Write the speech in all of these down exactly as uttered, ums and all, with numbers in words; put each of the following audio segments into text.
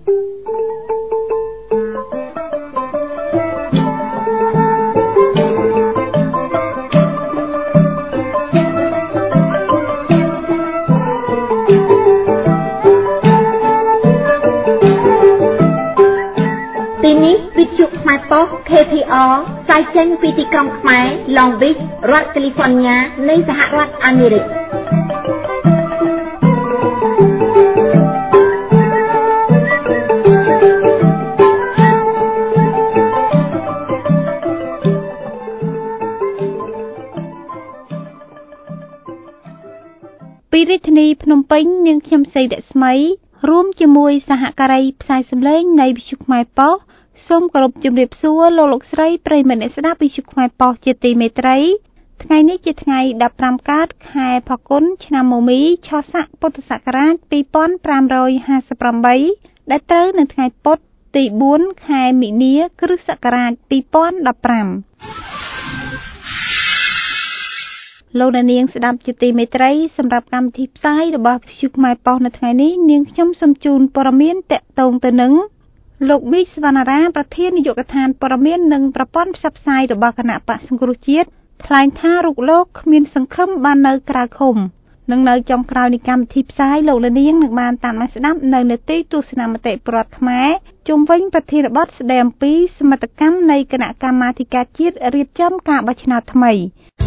เค พี อาร์ ផ្សាយចេញពីទីក្រុងខ្មែរ Long Beach រដ្ឋ California នៃសហរដ្ឋអាមេរិកពីរាជធានីភ្នំពេញនាងខ្ញុំសីរស្មីរួមជាមួយសហការីផ្សាយសម្លេងនៃវិទ្យុខ្មែរប៉ុស្តិ៍សូមគោរពជំរាបសួរលោកលោកស្រីប្រិយមិត្តអ្នកស្ដាប់វិទ្យុខ្មែរប៉ុស្តិ៍ជាទីមេត្រីថ្ងៃនេះជាថ្ងៃដប់ប្រាំកើតខែផល្គុនឆ្នាំមមីឆស័កពុទ្ធសករាជពីរពាន់ប្រាំរយហាសិបប្រាំបីដែលត្រូវនៅថ្ងៃពុធទីបួនខែមិនិនាគ្រិស្តសករាជពីរពាន់ដប់ប្រាំលោកនាងស្ដាប់ជាទីមេត្រីសម្រាប់កម្មវិធីផ្សាយរបស់វិទ្យុខ្មែរប៉ុស្តិ៍នៅថ្ងៃនេះនាងខ្ញុំសូមជូនព័ត៌មានតកតងទៅនឹងលោកមីក សវណ្ណារាប្រធាននាយកដ្ឋានព័ត៌មាននិងប្រព័ន្ធផ្សព្វផ្សាយរបស់គណៈបក្សសង្គ្រោះជាតិថ្លែងថារុកលោកគ្មានសង្ឃឹមបាននៅក្រៅឃុំនិងនៅចុងក្រោយនៃកម្មវិធីផ្សាយលោកនាងនឹងបានតាមដានស្ដាប់នៅនេតិទស្សនមតិប្រវត្តិខ្មែរជុំវិញប្រធានបទស្ដីអំពីសមិទ្ធកម្មនៃគណៈកម្មាធិការជាតិរៀបចំការបោះឆ្នោតថ្មី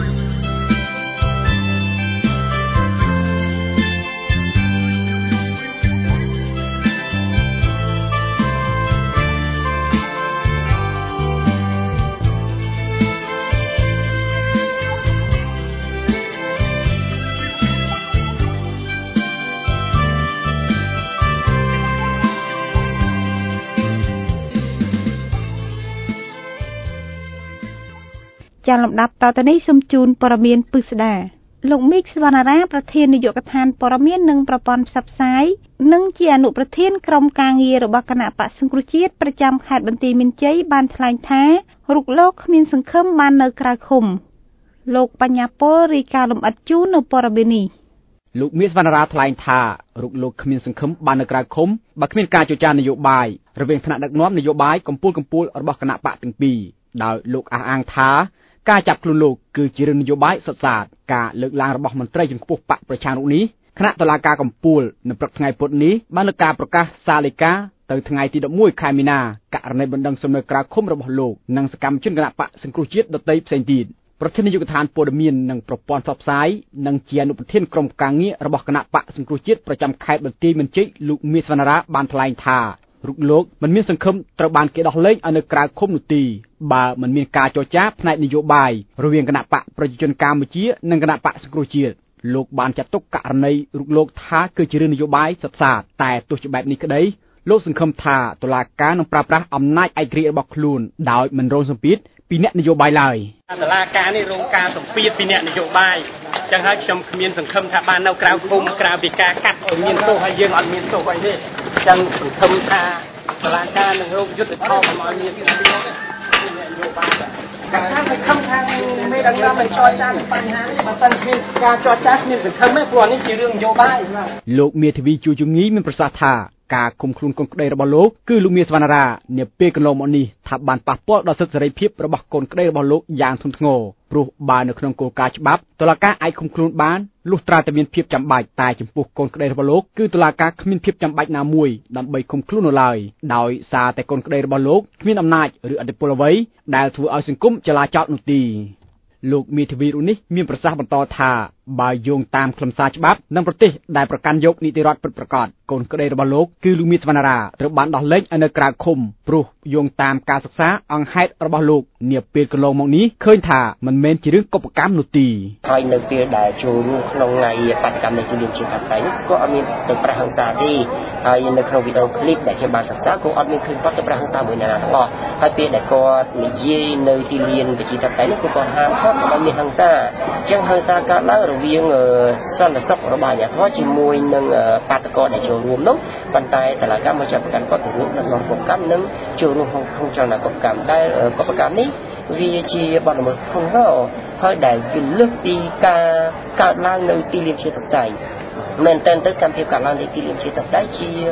ចាលំដាប់តទៅនេះសូមជូនព័ត៌មានពិស្ដាលោកមីក សវណ្ណារាប្រធាននាយកដ្ឋានព័ត៌មាននិងប្រព័ន្ធផ្សព្វផ្សាយនិងជាអនុប្រធានក្រុមការងាររបស់គណៈបក្សសង្គ្រោះជាតិប្រចាំខេត្តបន្ទាយមានជ័យបានថ្លែងថារុកលោកគ្មានសង្ឃឹមបាននៅក្រៅឃុំលោកបញ្ញាពលរាយការណ៍លម្អិតជូននៅព័ត៌មាននេះលោកមីក សវណ្ណារាថ្លែងថារុកលោកគ្មានសង្ឃឹមបាននៅក្រៅឃុំបើគ្មានការចរចានយោបាយរវាងថ្នាក់ដឹកនាំនយោបាយកម្ពុជាកម្ពុជារបស់គណៈបកទាំងពីរដោយលោកអះអាងថាការចាប់ខ្លួនលោកគឺជារឿងនយោបាយសុទ្ធសាធការលើកឡើងរបស់មន្ត្រីជាន់ខ្ពស់បកប្រឆាំងរូបនេះគណៈតុលាការកំពូលនៅព្រឹកថ្ងៃពុធនេះបានលើកការប្រកាសសារលេខាទៅថ្ងៃទីដប់មួយខែមីនាករណីបណ្ដឹងសំណើក្រៅឃុំរបស់លោកនិងសកម្មជនគណៈបកសង្គ្រោះជាតិដទៃផ្សេងទៀតប្រធាននាយកដ្ឋានព័ត៌មាននិងប្រព័ន្ធផ្សព្វផ្សាយនិងជាអនុប្រធានក្រុមការងាររបស់គណៈបកសង្គ្រោះជាតិប្រចាំខេត្តបន្ទាយមានជ័យលោកមាស សវណ្ណារាបានថ្លែងថារុកលោកមិនមានសង្ឃឹមត្រូវបានគេដោះលែងឲ្យនៅក្រៅឃុំនោះទេបើមិនមានការចរចាផ្នែកនយោបាយរវាងគណៈបកប្រជាជនកម្ពុជានិងគណៈបកសង្គ្រោះជាតិលោកបានចាត់ទុកករណីរុកលោកថាគឺជារឿងនយោបាយសុទ្ធសាធតែទោះជាបែបនេះក្តីលោកសង្ឃឹមថាតុលាការនឹងប្រើប្រាស់អំណាចឯករាជ្យរបស់ខ្លួនដោយមិនរងសម្ពាធពីអ្នកនយោបាយឡើយតុលាការនេះរងការសម្ពាធពីអ្នកនយោបាយចឹងហើយខ្ញុំគ្មានសង្ឃឹមថាបាននៅក្រៅឃុំក្រៅពីការកាត់ឲ្យមានទោសហើយយើងអត់មានទោសអីទេចឹងសង្ឃឹមថាតុលាការនឹងរកយុត្តិធម៌មកឲ្យមានពីអ្នកនយោបាយការថាសង្ឃឹមថាមេដឹកនាំនឹងចរចាពីបញ្ហានេះបើសិនគ្មានការចរចាគ្មានសង្ឃឹមទេព្រោះនេះជារឿងនយោបាយលោកមេធាវីជួជងីមានប្រសាសន៍ថាការឃុំខ្លួនកូនក្តីរបស់លោកគឺលោកមាស សវណ្ណារានាពេលកន្លងមកនេះថាបានប៉ះពាល់ដល់សិទ្ធិសេរីភាពរបស់កូនក្តីរបស់លោកយ៉ាងធ្ងន់ធ្ងរព្រោះបើនៅក្នុងគោលការណ៍ច្បាប់តុលាការអាចឃុំខ្លួនបានលុះត្រាតែមានភាពចាំបាច់តែចំពោះកូនក្តីរបស់លោកគឺតុលាការគ្មានភាពចាំបាច់ណាមួយដើម្បីឃុំខ្លួននៅឡើយដោយសារតែកូនក្តីរបស់លោកគ្មានអំណាចឬឥទ្ធិពលអ្វីដែលធ្វើឲ្យសង្គមចលាចលនោះទេលោកមេធាវីរូបនេះមានប្រសាសន៍បន្តថាបើយោងតាមខ្លឹមសារច្បាប់និងប្រទេសដែលប្រកាន់យកនីតិរដ្ឋពិតប្រាកដកូនក្តីរបស់លោកគឺលោកមាស សវណ្ណារាត្រូវបានដោះលែងឲ្យនៅក្រៅឃុំព្រោះយោងតាមការសិក្សាអង្គហេតុរបស់លោកនាពេលកន្លងមកនេះឃើញថាមិនមែនជារឿងកុបកម្មនោះទេហើយនៅពេលដែលចូលរួមក្នុងថ្ងៃបាតកម្មនៃទីលានជាថាតៃក៏អត់មានទៅប្រហង្សាទេហើយនៅក្នុងវីដេអូឃ្លីបដែលខ្ញុំបានសិក្សាក៏អត់មានឃើញគាត់ទៅប្រហង្សាមួយណាទាំងអស់ហើយពេលដែលគាត់និយាយនៅទីលានវិជាថាតៃនោះក៏គាត់ហាមគាត់មិនមានហង្សាអញ្ចឹងហង្សាកើតឡើងរវាងសន្តិសុខរបស់អាជ្ញាធរជាមួយនឹងបាតកោដែលចូលរួមនោះប៉ុន្តែតឡាការមកចាប់ប្រកាន់គាត់ទៅរួមក្នុងកុបកម្មនិងចូលរួមក្នុងចលនាកុបកម្មដែលកុបកម្មនេះវាជាបទល្មើសធ្ងន់ធ្ងរហើយដែលវាលើសពីការកើតឡើងនៅទីលានជាតបតៃមែនតើទៅកម្មភាពកើតឡើងនៅទីលានជាតបតៃជា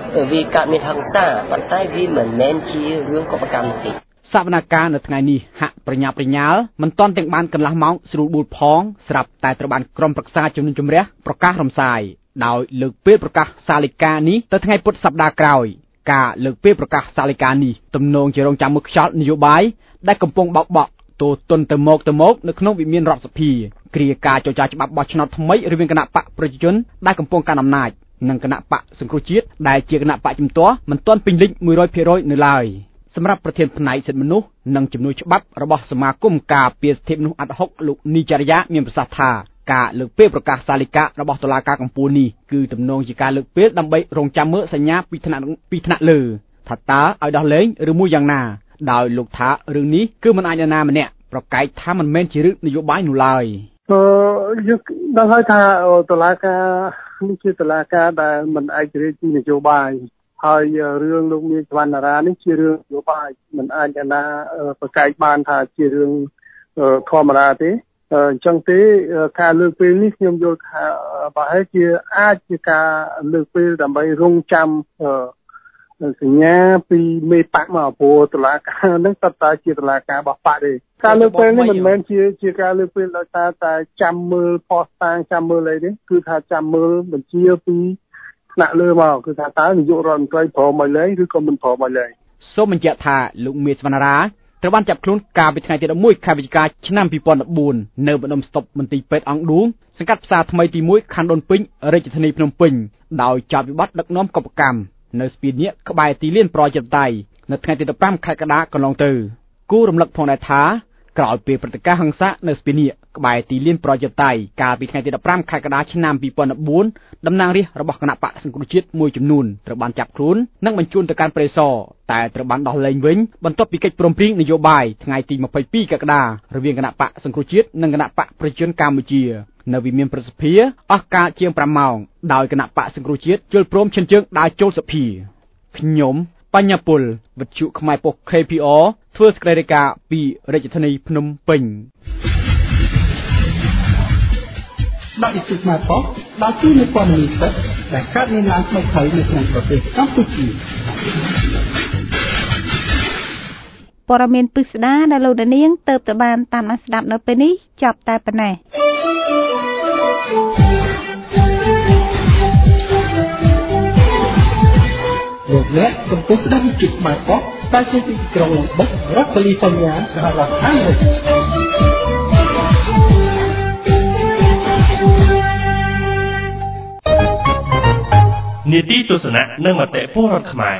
វាកើតមានហិង្សាប៉ុន្តែវាមិនមែនជារឿងកុបកម្មទេសវនកម្មនៅថ្ងៃនេះហាក់ប្រញាប់ប្រញាល់មិនទាន់ទាំងបានកន្លះម៉ោងស្រួលបួលផងស្រាប់តែត្រូវបានក្រុមប្រឹក្សាជំនុំជម្រះប្រកាសរំសាយដោយលើកពេលប្រកាសសាលិកានេះទៅថ្ងៃពុធសប្តាហ៍ក្រោយការលើកពេលប្រកាសសាលិកានេះទំនងជារងចាំមើលខ្យល់នយោបាយដែលកំពុងបោកបក់ទោទន់ទៅមកទៅមកនៅក្នុងវិមានរដ្ឋសភាគ្រាការចរចាច្បាប់បោះឆ្នោតថ្មីរវាងគណៈបកប្រជាជនដែលកំពុងកាន់អំណាចនិងគណៈបកសង្គ្រោះជាតិដែលជាគណៈបកជំទាស់មិនទាន់ពេញលេញ មួយរយភាគរយ នៅឡើយសម្រាប់ប្រធានផ្នែកសិទ្ធិមនុស្សនិងជំនួយច្បាប់របស់សមាគមការពារសិទ្ធិមនុស្សអាត់ហុកលោកនីចរិយាមានប្រសាសន៍ថាការលើកពេលប្រកាសសាលិការបស់តុលាការកំពូលនេះគឺទំនងជាការលើកពេលដើម្បីរងចាំមើលសញ្ញាពីថ្នាក់ពីថ្នាក់លើថាតើឲ្យដោះលែងឬមួយយ៉ាងណាដោយលោកថារឿងនេះគឺមិនអាចនរណាម្នាក់ប្រកែកថាមិនមែនជារឿងនយោបាយនោះឡើយអឺយើងដឹងហើយថាតុលាការនេះជាតុលាការដែលមិនឯករាជ្យពីនយោបាយហើយរឿងលោកនាយសវណ្ណារានេះជារឿងនយោបាយមិនអាចនរណាប្រកែកបានថាជារឿងធម្មតាទេអញ្ចឹងទេការលើកពេលនេះខ្ញុំយល់ថាប្រហែលជាអាចជាការលើកពេលដើម្បីរងចាំសញ្ញាពីមេបកមកព្រោះតុលាការនឹងតើតើជាតុលាការបោះបកទេការលើកពេលនេះមិនមែនជាជាការលើកពេលដោយសារតែចាំមើលផុសតាងចាំមើលអីទេគឺថាចាំមើលបញ្ជាពីថ្នាក់លើមកគឺថាតើនាយករដ្ឋមន្ត្រីព្រមឲ្យលែងឬក៏មិនព្រមឲ្យលែងសូមបញ្ជាក់ថាលោកមេសវណ្ណារាត្រូវបានចាប់ខ្លួនកាលពីថ្ងៃទីដប់មួយខែវិច្ឆិកាឆ្នាំពីរពាន់ដប់បួននៅបណ្ដុំស្តុបមន្ទីរពេទ្យអង្គឌួងសង្កាត់ផ្សារថ្មីទីមួយខណ្ឌដូនពេញរាជធានីភ្នំពេញដោយចោទវិបត្តិដឹកនាំកុបកម្មនៅស្ពានញៀកក្បែរទីលានប្រជាធិបតេយ្យនៅថ្ងៃទីដប់ប្រាំខែកក្កដាកន្លងទៅគូរំលឹកផងដែរថាក្រោយពីព្រឹត្តិការណ៍ហិង្សានៅស្ពានញៀកក្បែរទីលានប្រជាធិបតេយ្យកាលពីថ្ងៃទីដប់ប្រាំខែកក្កដាឆ្នាំពីរពាន់ដប់បួនតំណាងរាស្ត្ររបស់គណៈបកសង្គ្រោះជាតិមួយចំនួនត្រូវបានចាប់ខ្លួននិងបញ្ជូនទៅកាន់ព្រៃសរតែត្រូវបានដោះលែងវិញបន្ទាប់ពីកិច្ចព្រមព្រៀងនយោបាយថ្ងៃទីម្ភៃពីរកក្កដារវាងគណៈបកសង្គ្រោះជាតិនិងគណៈបកប្រជាជនកម្ពុជានៅវិមានប្រសិទ្ធិអស់កាលជាងប្រាំម៉ោងដោយគណៈបកសង្គ្រោះជាតិជលព្រមឈិនជើងដើរចូលសភាខ្ញុំបញ្ញាពលវិទ្យុខ្មែរប៉ុស្តិ៍ ខេ ភី អារ ធ្វើសេចក្តីរាយការណ៍ពីរាជធានីភ្នំពេញដាក់វិទ្យុខ្មែរប៉ុស្តិ៍ដល់ទីនៃព័ត៌មានពិតដែលកើតមានឡើងថ្មីៗនៅក្នុងប្រទេសកម្ពុជាព័ត៌មានពិស្ដារដែលលោកដានៀងទៅទៅបានតាមដានស្ដាប់នៅពេលនេះចប់តែប៉ុណ្ណេះលោកអ្នកកំពុងស្ដាប់វិទ្យុខ្មែរប៉ុស្តិ៍ដែលជាទីក្រុងលំបិករដ្ឋកាលីហ្វ័រញ៉ាសហរដ្ឋអាមេរិកនីតិទស្សនៈនិងមតិពលរដ្ឋខ្មែរ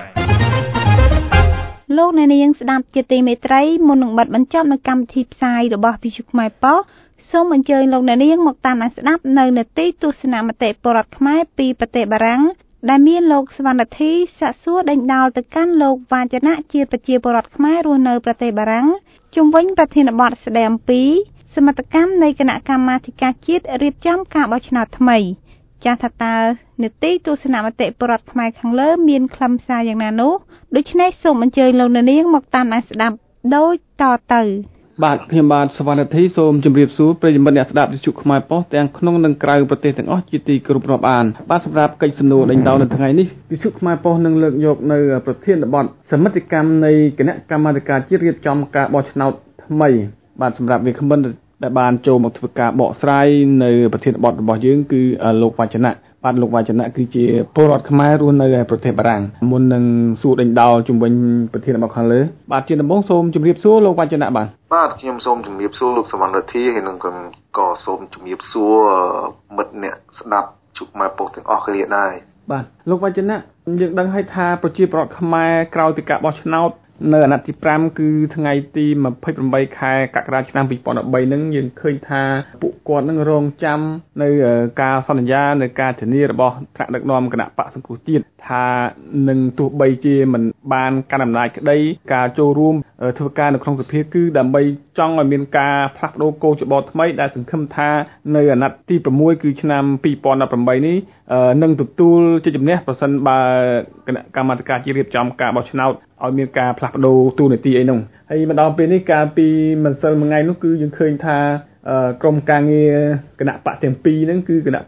លោកអ្នកនាងស្ដាប់ជាទីមេត្រីមុននឹងបិទបញ្ចប់នៅកម្មវិធីផ្សាយរបស់វិទ្យុខ្មែរប៉ុស្តិ៍សូមអញ្ជើញលោកអ្នកនាងមកតាមដានស្ដាប់នៅនីតិទស្សនៈមតិពលរដ្ឋខ្មែរពីប្រទេសបារាំងដែលមានលោកសវណ្ណធីសាក់សួរដេញដោលទៅកាន់លោកវាចនៈជាប្រជាពលរដ្ឋខ្មែររស់នៅប្រទេសបារាំងជុំវិញប្រធានបទស្ដីអំពីសមត្ថកម្មនៃគណៈកម្មាធិការជាតិរៀបចំការបោះឆ្នោតថ្មីចាស់ថាតើនីតិទស្សនៈមតិពលរដ្ឋខ្មែរខាងលើមានខ្លឹមសារយ៉ាងណានោះដូច្នេះសូមអញ្ជើញលោកអ្នកនាងមកតាមដានស្ដាប់ដូចតទៅបាទខ្ញុំបាទសវណ្ណធីសូមជម្រាបសួរប្រិយមិត្តអ្នកស្ដាប់វិទ្យុខ្មែរប៉ុស្តិ៍ទាំងក្នុងនិងក្រៅប្រទេសទាំងអស់ជាទីគោរពរាប់អានបាទសម្រាប់កិច្ចសំណួរដេញដោលនៅថ្ងៃនេះវិទ្យុខ្មែរប៉ុស្តិ៍នឹងលើកយកនៅប្រធានបទសមិទ្ធកម្មនៃគណៈកម្មាធិការជាតិរៀបចំការបោះឆ្នោតថ្មីបាទសម្រាប់វាគ្មិនដែលបានចូលមកធ្វើការបកស្រាយនៅប្រធានបទរបស់យើងគឺលោកវចនៈបាទលោកវចនៈគឺជាពលរដ្ឋខ្មែររស់នៅប្រទេសបារាំងមុននឹងសួរដេញដោលជំវិញប្រធានបទខាងលើបាទជាដំបូងសូមជម្រាបសួរលោកវចនៈបាទបាទខ្ញុំសូមជម្រាបសួរលោកសវណ្ណធីហើយនឹងក៏សូមជម្រាបសួរមិត្តអ្នកស្ដាប់ជុកខ្មែរប៉ុស្តិ៍ទាំងអស់គ្នាដែរបាទលោកវចនៈយើងដឹងហើយថាប្រជាពលរដ្ឋខ្មែរក្រោយពីការបោះឆ្នោតនៅអាណត្តិទីប្រាំគឺថ្ងៃទីម្ភៃប្រាំខែកក្កដាឆ្នាំពីរពាន់ដប់បីហ្នឹងយើងឃើញថាពួកគាត់នឹងរងចាំនៅការសន្យានៅការធានារបស់ថ្នាក់ដឹកនាំគណៈបកសង្គ្រោះជាតិថានឹងទោះបីជាមិនបានកាន់អំណាចក្តីការចូលរួមធ្វើការនៅក្នុងសភាគឺដើម្បីចង់ឲ្យមានការផ្លាស់ប្ដូរគោលច្បល់ថ្មីដែលសង្ឃឹមថានៅអាណត្តិទីប្រាំមួយគឺឆ្នាំពីរពាន់ដប់ប្រាំបីនេះនឹងទទួលជាជំនះប្រសិនបើគណៈកម្មាធិការជាតិរៀបចំការបោះឆ្នោតឲ្យមានការផ្លាស់ប្ដូរទូនាទីអីនោះហើយមកដល់ពេលនេះកាលពីមិនសិលមួយថ្ងៃនោះគឺយើងឃើញថាក្រុមការងារគណៈបកទាំងពីរហ្នឹងគឺគណៈបក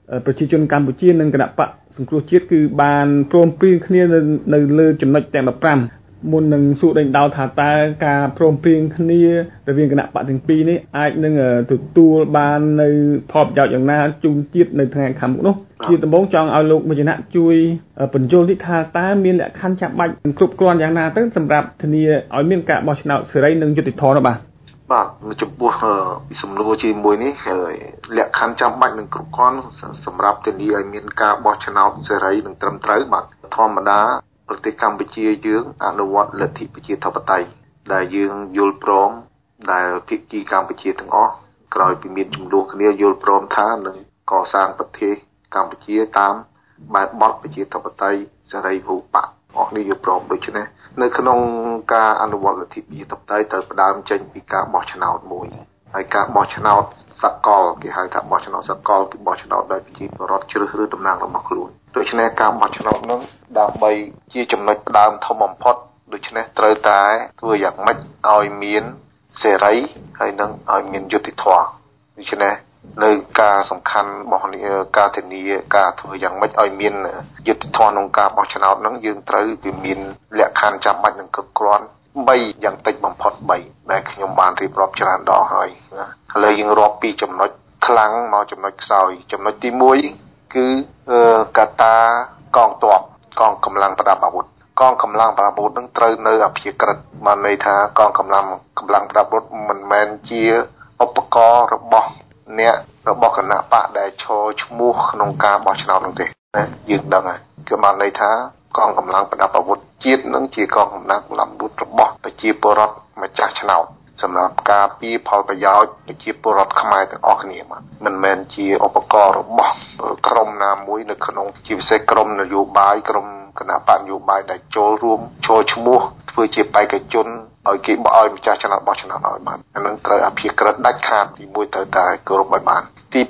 ប្រជាជនកម្ពុជានិងគណៈបកសង្គ្រោះជាតិគឺបានព្រមព្រៀងគ្នានៅលើចំណុចទាំងដប់5មុននឹងសួរដេញដោលថាតើការព្រមព្រៀងគ្នារវាងគណៈបកទាំងពីរនេះអាចនឹងទទួលបាននៅផលប្រយោជន៍យ៉ាងណាជូនជាតិនៅថ្ងៃខាងមុខនោះជាដំបូងចង់ឲ្យលោកមជ្ឈណៈជួយបញ្យល់នេះថាតើមានលក្ខខណ្ឌចាំបាច់គ្រប់គ្រាន់យ៉ាងណាទៅសម្រាប់ធានាឲ្យមានការបោះឆ្នោតសេរីនិងយុត្តិធម៌នោះបាទបាទចំពោះសំណួរជាមួយនេះលក្ខខណ្ឌចាំបាច់និងគ្រប់គ្រាន់សម្រាប់ធានាឲ្យមានការបោះឆ្នោតសេរីនិងត្រឹមត្រូវបាទធម្មតាប្រទេសកម្ពុជាយើងអនុវត្តលទ្ធិប្រជាធិបតេយ្យដែលយើងយល់ព្រមដែលភាគីកម្ពុជាទាំងអស់ក្រោយពីមានចំនួនគ្នាយល់ព្រមថានឹងកសាងប្រទេសកម្ពុជាតាមបែបបទប្រជាធិបតេយ្យសេរីវុបៈអស់នេះយល់ព្រមដូច្នេះនៅក្នុងការអនុវត្តលទ្ធិប្រជាធិបតេយ្យត្រូវផ្ដើមចេញពីការបោះឆ្នោតមួយហើយការបោះឆ្នោតសកលគេហៅថាបោះឆ្នោតសកលគឺបោះឆ្នោតដោយប្រជាពលរដ្ឋជ្រើសរើសតំណាងរបស់ខ្លួនដូច្នេះការបោះឆ្នោតនោះដើម្បីជាចំណុចផ្ដើមធំបំផុតដូច្នេះត្រូវតែធ្វើយ៉ាងម៉េចឲ្យមានសេរីហើយនឹងឲ្យមានយុត្តិធម៌ដូច្នេះនៅការសំខាន់របស់ការធានាការធ្វើយ៉ាងម៉េចឲ្យមានយុត្តិធម៌ក្នុងការបោះឆ្នោតហ្នឹងយើងត្រូវវាមានលក្ខខណ្ឌចាំបាច់និងគ្រប់គ្រាន់3យ៉ាងតិចបំផុត3ដែលខ្ញុំបានរៀបរាប់ច្រើនដងហើយណាឥឡូវយើងរាប់ពីចំណុចខ្លាំងមកចំណុចខ្សោយចំណុចទី1គឺកត្តាកងទ័ពកងកម្លាំងប្រដាប់អាវុធកងកម្លាំងប្រដាប់អាវុធនឹងត្រូវនៅអព្យាក្រឹតបានន័យថាកងកម្លាំងកម្លាំងប្រដាប់អាវុធមិនមែនជាឧបករណ៍របស់អ្នករបស់គណៈបកដែលឈរឈ្មោះក្នុងការបោះឆ្នោតនោះទេណាយើងដឹងហើយគឺបានន័យថាកងកម្លាំងប្រដាប់អាវុធជាតិនឹងជាកងកម្លាំងកម្លាំងអាវុធរបស់ប្រជាពលរដ្ឋម្ចាស់ឆ្នោតសម្រាប់ការពារផលប្រយោជន៍ប្រជាពលរដ្ឋខ្មែរទាំងអស់គ្នាបាទមិនមែនជាឧបករណ៍របស់ក្រុមណាមួយនៅក្នុងជាពិសេសក្រុមនយោបាយក្រុមគណៈបកនយោបាយដែលចូលរួមចូលឈ្មោះធ្វើជាបេក្ខជនឲ្យគេបោះឲ្យម្ចាស់ឆ្នោតបោះឆ្នោតឲ្យបានអានឹងត្រូវអព្យាក្រឹតដាច់ខាតទី1ត្រូវតែគោរពឲ្យបានទី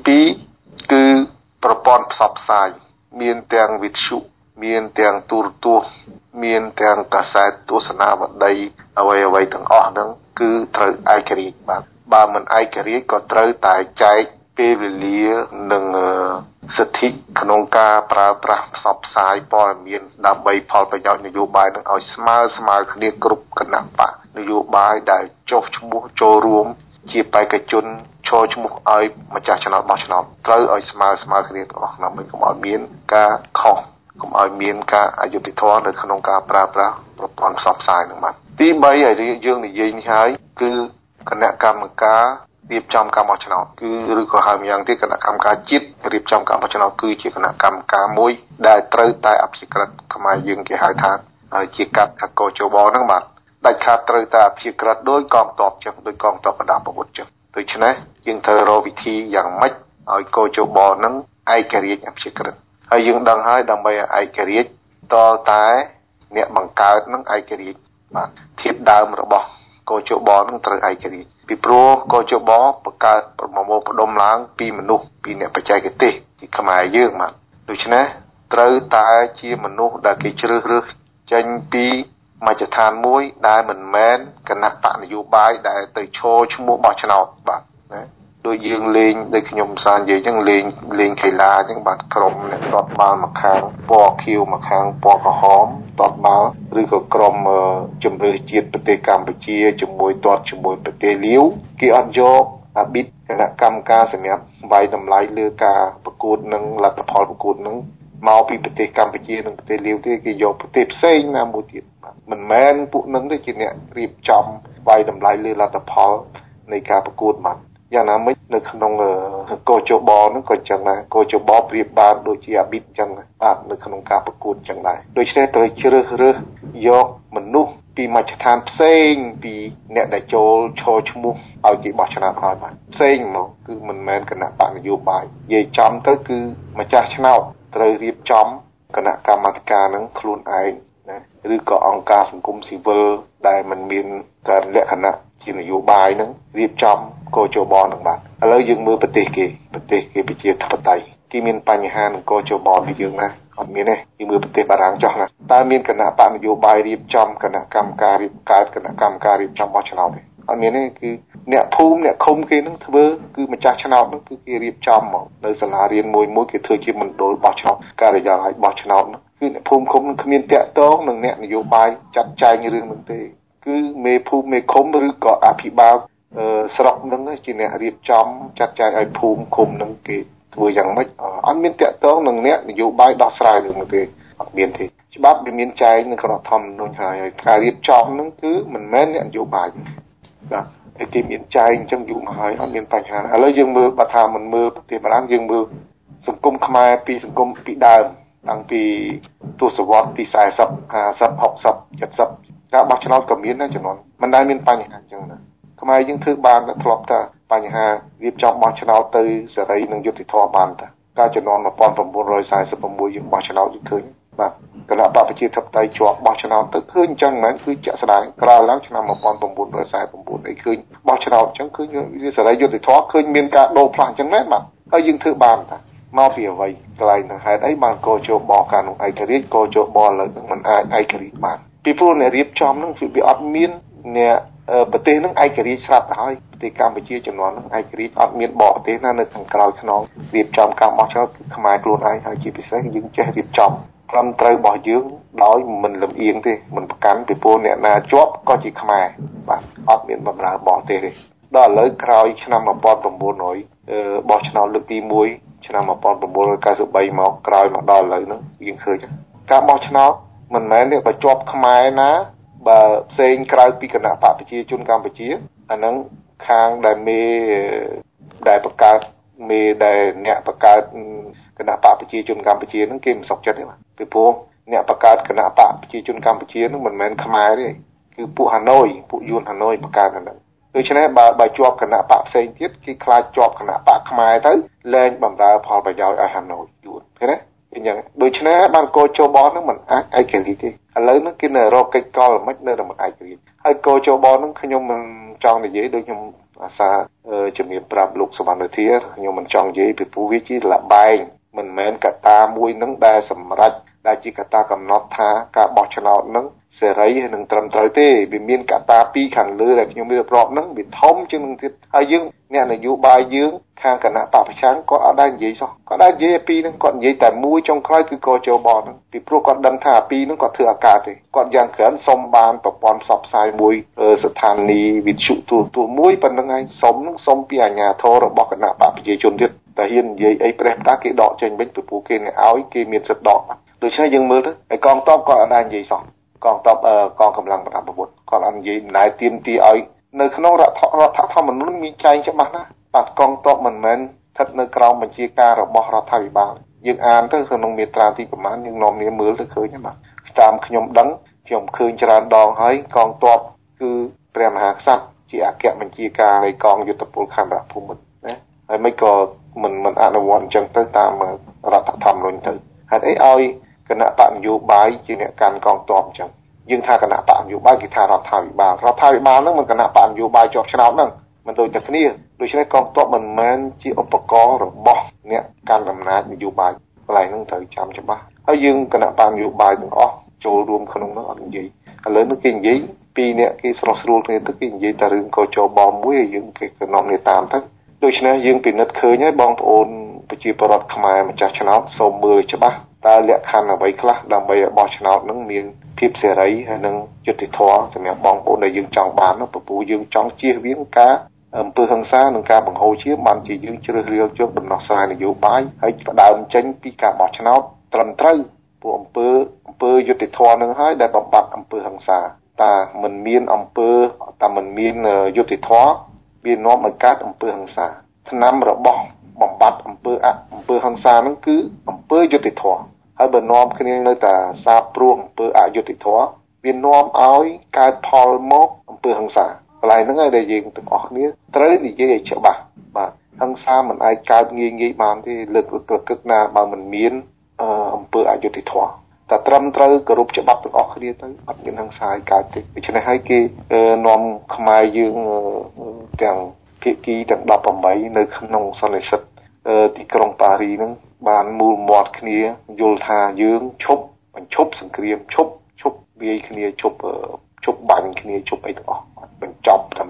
2គឺប្រព័ន្ធផ្សព្វផ្សាយមានទាំងវិទ្យុមានទាំងទូរទស្សន៍មានទាំងកាសែតទស្សនាវដ្តីអ្វីអ្វីទាំងអស់ហ្នឹងគឺត្រូវឯករាជ្យបាទបើមិនឯករាជ្យក៏ត្រូវតែចែកពេលវេលានិងសិទ្ធិក្នុងការប្រើប្រាស់ផ្សព្វផ្សាយព័ត៌មានដើម្បីផលប្រយោជន៍នយោបាយនឹងឲ្យស្មើស្មើគ្នាគ្រប់គណៈបកនយោបាយដែលចុះឈ្មោះចូលរួមជាបេក្ខជនឈរឈ្មោះឲ្យម្ចាស់ឆ្នោតបោះឆ្នោតត្រូវឲ្យស្មើស្មើគ្នាទាំងអស់ដើម្បីកុំឲ្យមានការខុសកុំឲ្យមានការអយុត្តិធម៌នៅក្នុងការប្រើប្រាស់ប្រព័ន្ធផ្សព្វផ្សាយនឹងបាទទី3ហើយយើងនិយាយនេះហើយគឺគណៈកម្មការរៀបចំការបោះឆ្នោតគឺឬក៏ហៅម្យ៉ាងទៀតគណៈកម្មការជាតិរៀបចំការបោះឆ្នោតគឺជាគណៈកម្មការមួយដែលត្រូវតែអព្យាក្រឹតខ្មែរយើងគេហៅថាជាកាត់ថាកោជបហ្នឹងបាទដាច់ខាតត្រូវតែអព្យាក្រឹតដោយកងទ័ពចឹងដោយកងទ័ពប្រដាប់អាវុធចឹងដូច្នេះយើងត្រូវរកវិធីយ៉ាងម៉េចឲ្យកោជបហ្នឹងឯករាជ្យអព្យាក្រឹតហើយយើងដឹងហើយដើម្បីឯករាជ្យតតែអ្នកបង្កើតនឹងឯករាជ្យបាទធៀបដើមរបស់កោជបនឹងត្រូវឯករាជ្យពីព្រោះកោជបបង្កើតប្រមូលផ្ដុំឡើងពីមនុស្សពីអ្នកបច្ចេកទេសជាខ្មែរយើងបាទដូច្នេះត្រូវតែជាមនុស្សដែលគេជ្រើសរើសចេញពីមជ្ឈដ្ឋានមួយដែលមិនមែនគណៈបកនយោបាយដែលទៅឈរឈ្មោះបោះឆ្នោតបាទណាដូចយើងលេងដូចខ្ញុំសាននិយាយអញ្ចឹងលេងលេងកីឡាអញ្ចឹងបាទក្រុមអ្នកដុតបាល់មួយខាងពណ៌ខៀវមួយខាងពណ៌ក្រហមដុតបាល់ឬក៏ក្រុមជំរឿជាតិប្រទេសកម្ពុជាជាមួយដុតជាមួយប្រទេសលាវគេអត់យកអាប៊ីតគណៈកម្មការសម្រាប់វាយតម្លៃលើការប្រកួតនឹងលទ្ធផលប្រកួតនឹងមកពីប្រទេសកម្ពុជានិងប្រទេសលាវទេគេយកប្រទេសផ្សេងណាមួយទៀតមិនមែនពួកនឹងទេជាអ្នករៀបចំវាយតម្លៃលើលទ្ធផលនៃការប្រកួតមកយ៉ាងណាមិញនៅក្នុងកោជបហ្នឹងក៏ចឹងដែរកោជបប្រៀបបានដូចជាអាប៊ីតចឹងបាទនៅក្នុងការប្រកួតចឹងដែរដូច្នេះត្រូវជ្រើសរើសយកមនុស្សពីមជ្ឈដ្ឋានផ្សេងពីអ្នកដែលចូលឈរឈ្មោះឲ្យគេបោះឆ្នោតឲ្យបាទផ្សេងមកគឺមិនមែនគណៈបកនយោបាយនិយាយចំទៅគឺម្ចាស់ឆ្នោតត្រូវរៀបចំគណៈកម្មាធិការនឹងខ្លួនឯងណាឬក៏អង្គការសង្គមស៊ីវិលដែលមិនមានការលក្ខណៈជានយោបាយនឹងរៀបចំកោជបនឹងបាទឥឡូវយើងមើលប្រទេសគេប្រទេសគេប្រជាធិបតេយ្យគេមានបញ្ហានឹងកោជបដូចយើងណាអត់មានទេយើងមើលប្រទេសបារាំងចោះណាតើមានគណៈបកនយោបាយរៀបចំគណៈកម្មការរៀបកើតគណៈកម្មការរៀបចំបោះឆ្នោតទេអអត់មានទេគឺអ្នកភូមិអ្នកឃុំគេនឹងធ្វើគឺម្ចាស់ឆ្នោតនឹងគឺគេរៀបចំមកនៅសាលារៀនមួយមួយគេធ្វើជាមណ្ឌលបោះឆ្នោតការិយាល័យបោះឆ្នោតគឺអ្នកភូមិឃុំនឹងគ្មានតាក់ទងនឹងអ្នកនយោបាយចាត់ចែងរឿងនោះទេគឺមេភូមិមេឃុំឬក៏អភិបាលស្រុកនឹងជាអ្នករៀបចំចាត់ចែងឲ្យភូមិឃុំនឹងគេធ្វើយ៉ាងម៉េចអត់មានតាក់ទងនឹងអ្នកនយោបាយដោះស្រាយរឿងនោះទេអត់មានទេច្បាប់វាមានចែងនៅក្នុងរដ្ឋធម្មនុញ្ញហើយការរៀបចំនឹងគឺមិនមែនអ្នកនយោបាយបាទតែគេមានចែងអញ្ចឹងយូរមកហើយអត់មានបញ្ហាឥឡូវយើងមើលបើថាមិនមើលប្រទេសបារាំងយើងមើលសង្គមខ្មែរពីសង្គមពីដើមតាំងពីទសវត្សរ៍ទីสี่สิบ ห้าสิบ หกสิบ เจ็ดสิบការបោះឆ្នោតក៏មានដែរចំនួនមិនដែលមានបញ្ហាអញ្ចឹងណាខ្មែរយើងធ្វើបានតែធ្លាប់ថាបញ្ហារៀបចំបោះឆ្នោតទៅសេរីនិងយុត្តិធម៌បានតាកាលចំនួនnineteen forty-sixយើងបោះឆ្នោតយើងឃើញបាទគណៈបកប្រជាធិបតេយ្យជាប់បោះឆ្នោតទៅឃើញអញ្ចឹងមែនគឺជាក់ស្ដែងក្រោយឡើងឆ្នាំnineteen forty-nineអីឃើញបោះឆ្នោតអញ្ចឹងឃើញវាសេរីយុត្តិធម៌ឃើញមានការដូរផ្លាស់អញ្ចឹងមែនបាទហើយយើងធ្វើបានតាមកពីអ្វីកន្លែងហ្នឹងហេតុអីបានកោជបកាលនោះឯករាជ្យកោជបលើហ្នឹងមិនអាចឯករាជ្យបានពីព្រោះអ្នករៀបចំហ្នឹងវាអត់មានអ្នកប្រទេសហ្នឹងឯករាជ្យស្រាប់ទៅហើយប្រទេសកម្ពុជាចំនួនហ្នឹងឯករាជ្យអត់មានបរទេសណានៅខាងក្រោយខ្នងរៀបចំការបោះឆ្នោតគឺខ្មែរខ្លួនឯងហើយជាពិសេសយើងចេះរៀបចំត្រឹមត្រូវរបស់យើងដោយមិនលំអៀងទេមិនប្រកាន់ពីព្រោះអ្នកណាជាប់ក៏ជាខ្មែរបាទអត់មានបម្រើបរទេសទេដល់ឥឡូវក្រោយឆ្នាំnineteen ninetyបោះឆ្នោតលើកទីoneឆ្នាំnineteen ninety-threeមកក្រោយមកដល់ឥឡូវហ្នឹងយើងឃើញការបោះឆ្នោតមិនមែនទេបើជាប់ខ្មែរណាបើផ្សេងក្រៅពីគណៈបកប្រជាជនកម្ពុជាអាហ្នឹងខាងដែលមេដែលបង្កើតមេដែលអ្នកបង្កើតគណៈបកប្រជាជនកម្ពុជាហ្នឹងគេមិនសុខចិត្តទេបាទពីព្រោះអ្នកបង្កើតគណៈបកប្រជាជនកម្ពុជាហ្នឹងមិនមែនខ្មែរទេគឺពួកហាណូយពួកយួនហាណូយបង្កើតហ្នឹងដូច្នេះបើបើជាប់គណៈបកផ្សេងទៀតគេខ្លាចជាប់គណៈបកខ្មែរទៅលែងបំរើផលប្រយោជន៍ឲ្យហាណូយយួនឃើញទេអញ្ចឹងដូច្នេះបានកោជបហ្នឹងមិនអាចឯករាជ្យទេឥឡូវហ្នឹងគេនៅរកកិច្ចកលមិននៅតែមិនឯករាជ្យហើយកោជបហ្នឹងខ្ញុំមិនចង់និយាយដូចខ្ញុំអាសាជំរាបប្រាប់លោកសវណ្ណរាធាខ្ញុំមិនចង់និយាយពីព្រោះវាជាលបែងមិនមែនកត្តាមួយហ្នឹងដែលសម្រេចដែលជាកត្តាកំណត់ថាការបោះឆ្នោតហ្នឹងសេរីហើយនឹងត្រឹមត្រូវទេវាមានកត្តាពីរខាងលើដែលខ្ញុំរៀបរាប់ហ្នឹងវាធំជាងនឹងទៀតហើយយើងអ្នកនយោបាយយើងខាងគណៈបកប្រឆាំងគាត់អត់ដែរនិយាយសោះគាត់ដែរនិយាយពីរហ្នឹងគាត់និយាយតែមួយចុងក្រោយគឺកោជបហ្នឹងពីព្រោះគាត់ដឹងថាពីរហ្នឹងគាត់ធ្វើអាការទេគាត់យ៉ាងច្រើនសុំបានប្រព័ន្ធផ្សព្វផ្សាយមួយស្ថានីយ៍វិទ្យុទូរទស្សន៍មួយប៉ុណ្្នឹងឯងសុំហ្នឹងសុំពីអាជ្ញាធររបស់គណៈបកប្រជាជនទៀតតែហ៊ាននិយាយអីប្រេះផ្ដាស់គេដកចេញវិញពីព្រោះគេអ្នកឲ្យគេមានសិទ្ធិដកដូច្នេះយើងមើលទៅហើយកងទ័ពគាត់អត់ដែរនិយាយសោះកងទ័ពកងកម្លាំងប្រដាប់អាវុធគាត់អត់និយាយមិនដែលទាមទារឲ្យនៅក្នុងរដ្ឋរដ្ឋធម្មនុញ្ញមានចែងច្បាស់ណាស់បាទកងទ័ពមិនមែនស្ថិតនៅក្រោមបញ្ជាការរបស់រដ្ឋាភិបាលយើងអានទៅក្នុងមាត្រាទីប្រមាណយើងនាំគ្នាមើលទៅឃើញបាទតាមខ្ញុំដឹងខ្ញុំឃើញច្រើនដងហើយកងទ័ពគឺព្រះមហាក្សត្រជាអគ្គបញ្ជាការនៃកងយុទ្ធពលខេមរៈភូមិន្ទណាហើយមិនក៏មិនមិនអនុវត្តអញ្ចឹងទៅតាមរដ្ឋធម្មនុញ្ញទៅហេតុអីឲ្យគណៈបកនយោបាយជាអ្នកកាន់កងទ័ពអញ្ចឹងយើងថាគណៈបកនយោបាយគេថារដ្ឋាភិបាលរដ្ឋាភិបាលហ្នឹងមិនគណៈបកនយោបាយជាប់ឆ្នោតហ្នឹងមិនដូចតែគ្នាដូច្នេះកងទ័ពមិនមែនជាឧបករណ៍របស់អ្នកកាន់អំណាចនយោបាយកន្លែងហ្នឹងត្រូវចាំច្បាស់ហើយយើងគណៈបកនយោបាយទាំងអស់ចូលរួមក្នុងហ្នឹងអត់និយាយឥឡូវនេះគេនិយាយពីរអ្នកគេស្រស់ស្រួលគ្នាទៅគេនិយាយតែរឿងកោជបមួយហើយយើងគេក៏នាំគ្នាតាមទៅដូច្នេះយើងពិនិត្យឃើញហើយបងប្អូនប្រជាពលរដ្ឋខ្មែរម្ចាស់ឆ្នោតសូមមើលច្បាស់តើលក្ខខណ្ឌអ្វីខ្លះដើម្បីឲ្យបោះឆ្នោតនឹងមានភាពសេរីហើយនឹងយុត្តិធម៌សម្រាប់បងប្អូនដែលយើងចង់បាននោះព្រោះយើងចង់ជៀសវាងការអំពើហិង្សានិងការបង្ហូរឈាមបានជាយើងជ្រើសរើសយកដំណោះស្រាយនយោបាយហើយផ្ដើមចេញពីការបោះឆ្នោតត្រឹមត្រូវព្រោះអំពើអំពើយុត្តិធម៌នឹងហើយដែលបំបត្តិអំពើហិង្សាតើមិនមានអំពើតើមិនមានយុត្តិធម៌វានាំឲ្យកើតអំពើហិង្សាឆ្នាំរបស់បំបត្តិអំពើអអំពើហិង្សានឹងគឺអំពើយុត្តិធម៌ហើយបើនាំគ្នានៅតែសាបព្រោះអំពើអយុត្តិធម៌វានាំឲ្យកើតផលមកអំពើហិង្សាកន្លែងហ្នឹងហើយដែលយើងទាំងអស់គ្នាត្រូវនិយាយឲ្យច្បាស់បាទហិង្សាមិនអាចកើតងាយងាយបានទេលើកក្រកឹកណាបើមិនមានអំពើអយុត្តិធម៌តែត្រឹមត្រូវគោរពច្បាប់ទាំងអស់គ្នាទៅអត់មានហិង្សាឲ្យកើតទេដូច្នេះហើយគេនាំខ្មែរយើងទាំងភាគីទាំងeighteenនៅក្នុងសន្និសីទទីក្រុងប៉ារីហ្នឹងបានមូលមាត់គ្នាយល់ថាយើងឈប់បញ្ឈប់សង្គ្រាមឈប់ឈប់វាយគ្នាឈប់ឈប់បាញ់គ្នាឈប់អីទាំងអស់បញ្ចប់តាមហ្នឹង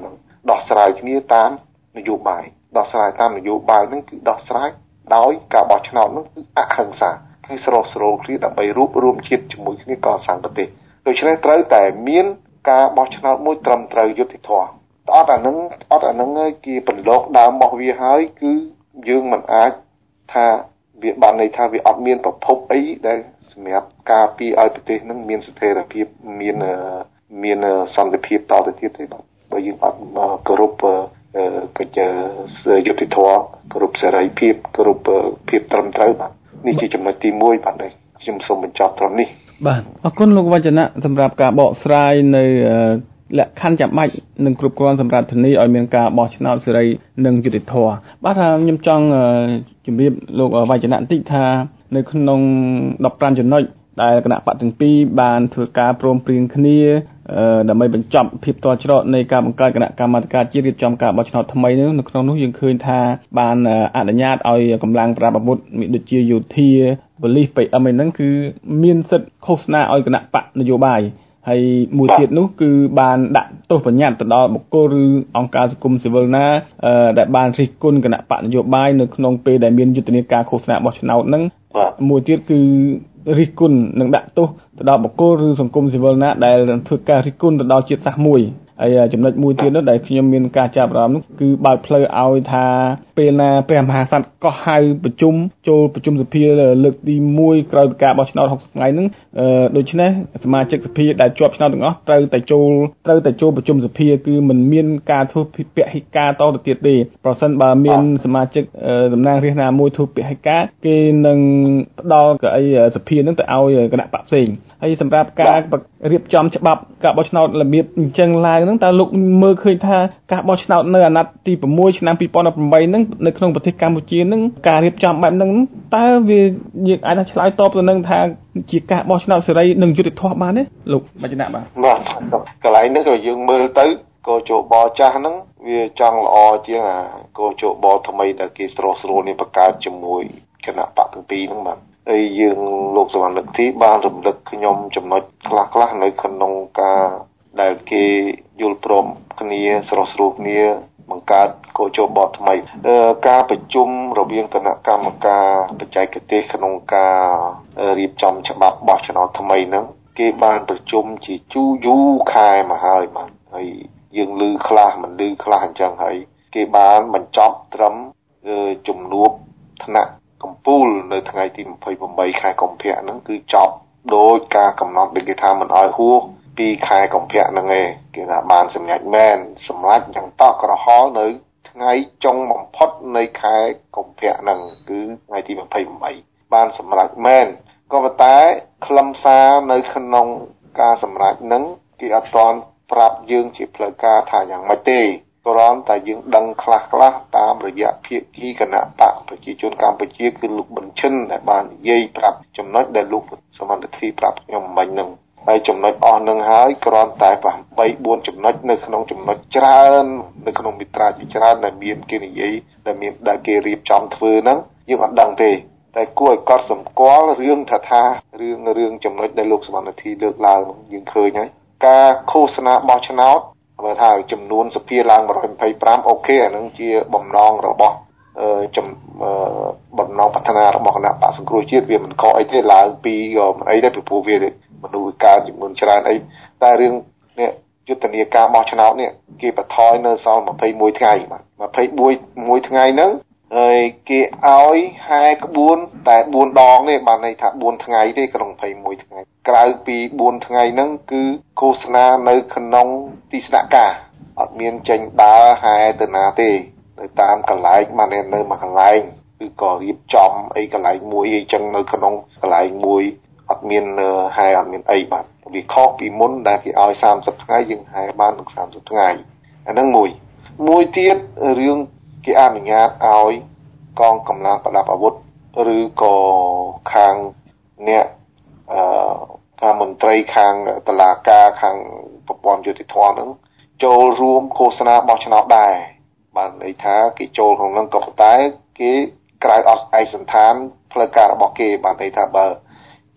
ដោះស្រាយគ្នាតាមនយោបាយដោះស្រាយតាមនយោបាយហ្នឹងគឺដោះស្រាយដោយការបោះឆ្នោតហ្នឹងគឺអហិង្សាគឺស្រោះស្រោលគ្នាដើម្បីរួបរวมជាតិជាមួយគ្នាកសាងប្រទេសដូច្នេះត្រូវតែមានការបោះឆ្នោតមួយត្រឹមត្រូវយុត្តិធម៌អត់អានឹងអត់អានឹងគេបន្លកដើមរបស់វាហើយគឺយើងមិនអាចថាវាបានន័យថាវាអត់មានប្រភពអីដែលសម្រាប់ការពារឲ្យប្រទេសនឹងមានស្ថិរភាពមានមានសន្តិភាពតទៅទៀតទេបាទបើយើងអត់គោរពកិច្ចយុត្តិធម៌គោរពសេរីភាពគោរពភាពត្រឹមត្រូវបាទនេះជាចំណុចទីមួយបាទខ្ញុំសូមបញ្ចប់ត្រឹមនេះបាទអរគុណលោកវចនៈសម្រាប់ការបកស្រាយនៅលក្ខខណ្ឌចាំបាច់និងគ្រប់គ្រាន់សម្រាប់ធានាឲ្យមានការបោះឆ្នោតសេរីនិងយុត្តិធម៌បាទខ្ញុំចង់ជម្រាបលោកវចនៈបន្តិចថានៅក្នុងដប់ប្រាំចំណុចដែលគណៈបកទាំងពីរបានធ្វើការព្រមព្រៀងគ្នាដើម្បីបញ្ចប់ភាពតច្រកនៃការបង្កើតគណៈកម្មាធិការជាតិរៀបចំការបោះឆ្នោតថ្មីនោះនៅក្នុងនោះយើងឃើញថាបានអនុញ្ញាតឲ្យកម្លាំងប្រដាប់អាវុធមានដូចជាយោធាប៉ូលីស pê em ឯហ្នឹងគឺមានសិទ្ធិឃោសនាឲ្យគណៈបកនយោបាយហើយមួយទៀតនោះគឺបានដាក់ទោសបញ្ញត្តិទៅដល់បុគ្គលឬអង្គការសង្គមស៊ីវិលណាដែលបានរិះគន់គណៈបកនយោបាយនៅក្នុងពេលដែលមានយុទ្ធនាការឃោសនាបោះឆ្នោតហ្នឹងមួយទៀតគឺរិះគន់និងដាក់ទោសទៅដល់បុគ្គលឬសង្គមស៊ីវិលណាដែលធ្វើការរិះគន់ទៅដល់ជាតិសាសន៍មួយហើយចំណុចមួយទៀតនោះដែលខ្ញុំមានការចាប់អារម្មណ៍នោះគឺបើកផ្លូវឲ្យថាពេលណាព្រះមហាក្សត្រក៏ហៅប្រជុំចូលប្រជុំសភាលើកទីមួយក្រោយពីការបោះឆ្នោតហុកសិបថ្ងៃហ្នឹងដូច្នេះសមាជិកសភាដែលជាប់ឆ្នោតទាំងអស់ត្រូវតែចូលត្រូវតែចូលប្រជុំសភាគឺមិនមានការធ្វើពហិការតទៅទៀតទេប្រសិនបើមានសមាជិកតំណាងរាស្ត្រណាមួយធ្វើពហិការគេនឹងផ្ដល់កៅអីសភាហ្នឹងទៅឲ្យគណៈបកផ្សេងហើយសម្រាប់ការរៀបចំច្បាប់ការបោះឆ្នោតរបៀបអញ្ចឹងឡើងហ្នឹងតើលោកមើលឃើញថាការបោះឆ្នោតនៅអាណត្តិទី6ឆ្នាំពីរពាន់ប្រាំបីហ្នឹងនៅក្នុងប្រទេសកម្ពុជាហ្នឹងការរៀបចំបែបហ្នឹងតើវាយើងអាចឆ្លើយតបទៅនឹងថាជាការបោះឆ្នោតសេរីនិងយុត្តិធម៌បានទេលោកបច្ចុប្បន្នបាទបាទកន្លែងនេះក៏យើងមើលទៅកោជបចាស់ហ្នឹងវាចង់ល្អជាងអាកោជបថ្មីដែលគេស្រោះស្រួលនេះបង្កើតជាមួយគណៈបកទាំងពីរហ្នឹងបាទហើយយើងលោកសវណ្ណធីបានរំលឹកខ្ញុំចំណុចខ្លះៗនៅក្នុងការដែលគេយល់ព្រមគ្នាស្រោះស្រួលគ្នាបង្កើតកោជបថ្មីការប្រជុំរវាងគណៈកម្មការបច្ចេកទេសក្នុងការរៀបចំច្បាប់បោះឆ្នោតថ្មីហ្នឹងគេបានប្រជុំជាជូរយូរខែមកហើយបាទហើយយើងឮខ្លះមិនឮខ្លះអញ្ចឹងហើយគេបានបញ្ចប់ត្រឹមជំនួបថ្នាក់កំពូលនៅថ្ងៃទីยี่สิบแปดខែកុម្ភៈហ្នឹងគឺចប់ដោយការកំណត់ដែលគេថាមិនឲ្យហួសពីខែកុម្ភៈហ្នឹងឯងគេថាបានសម្រេចមែនសម្រេចយ៉ាងតក់ក្រហល់នៅថ្ងៃចុងបំផុតនៃខែកុម្ភៈហ្នឹងគឺថ្ងៃទីยี่สิบแปดបានសម្រេចមែនក៏ប៉ុន្តែខ្លឹមសារនៅក្នុងការសម្រេចហ្នឹងគេអត់ទាន់ប្រាប់យើងជាផ្លូវការថាយ៉ាងម៉េចទេគ្រាន់តែយើងដឹងខ្លះខ្លះតាមរយៈភាគីគណៈបកប្រជាជនកម្ពុជាគឺលោកប៊ុនឈិនដែលបាននិយាយប្រាប់ចំណុចដែលលោកសមត្ថធីប្រាប់ខ្ញុំមិញហ្នឹងហើយចំណុចអស់នឹងហើយគ្រាន់តែប្រហែលបីបួនចំណុចនៅក្នុងចំណុចច្រើននៅក្នុងមាត្រាជាច្រើនដែលមានគេនិយាយដែលមានដែលគេរៀបចំធ្វើហ្នឹងយើងអត់ដឹងទេតែគួរឲ្យកត់សម្គាល់រឿងថាថារឿងរឿងចំណុចដែលលោកសមត្ថធីលើកឡើងយើងឃើញហើយការឃោសនាបោះឆ្នោតបើថាចំនួនសភាឡើងmột trăm hai mươi lămអូខេអានឹងជាបំណងរបស់អឺចំបំណងพัฒนาរបស់គណៈបកសង្គ្រោះជាតិវាមិនខុសអីទេឡើងពីក៏មិនអីដែរពីព្រោះវាមនុស្សការចំនួនច្រើនអីតែរឿងនេះយុទ្ធនាការបោះឆ្នោតនេះគេបន្ថយនៅសល់ยี่สิบเอ็ดថ្ងៃបាទยี่สิบเอ็ดថ្ងៃហ្នឹងហើយគេឲ្យហែក្បួនតែbốnដងទេបានន័យថាbốnថ្ងៃទេក្នុងยี่สิบเอ็ดថ្ងៃក្រៅពីbốnថ្ងៃហ្នឹងគឺឃោសនានៅក្នុងទីស្នាក់ការអត់មានចេញដើរហែទៅណាទេទៅតាមកន្លែងមកនៅមួយកន្លែងគឺក៏រៀបចំអីកន្លែងមួយអីចឹងនៅក្នុងកន្លែងមួយអត់មានហែអត់មានអីបាទវាខុសពីមុនដែលគេឲ្យ三十ថ្ងៃយើងហែបានถึง三十ថ្ងៃអាហ្នឹងមួយមួយទៀតរឿងគេអនុញ្ញាតឲ្យកងកម្លាំងប្រដាប់អាវុធឬក៏ខាងអ្នកអឺខាងមន្ត្រីខាងតុលាការខាងប្រព័ន្ធយុតិធម៌ហ្នឹងចូលរួមឃោសនាបោះឆ្នោតដែរបានន័យថាគេចូលក្នុងហ្នឹងក៏ប៉ុន្តែគេក្រៅអត់ឯកសណ្ឋានផ្លូវការរបស់គេបានន័យថាបើ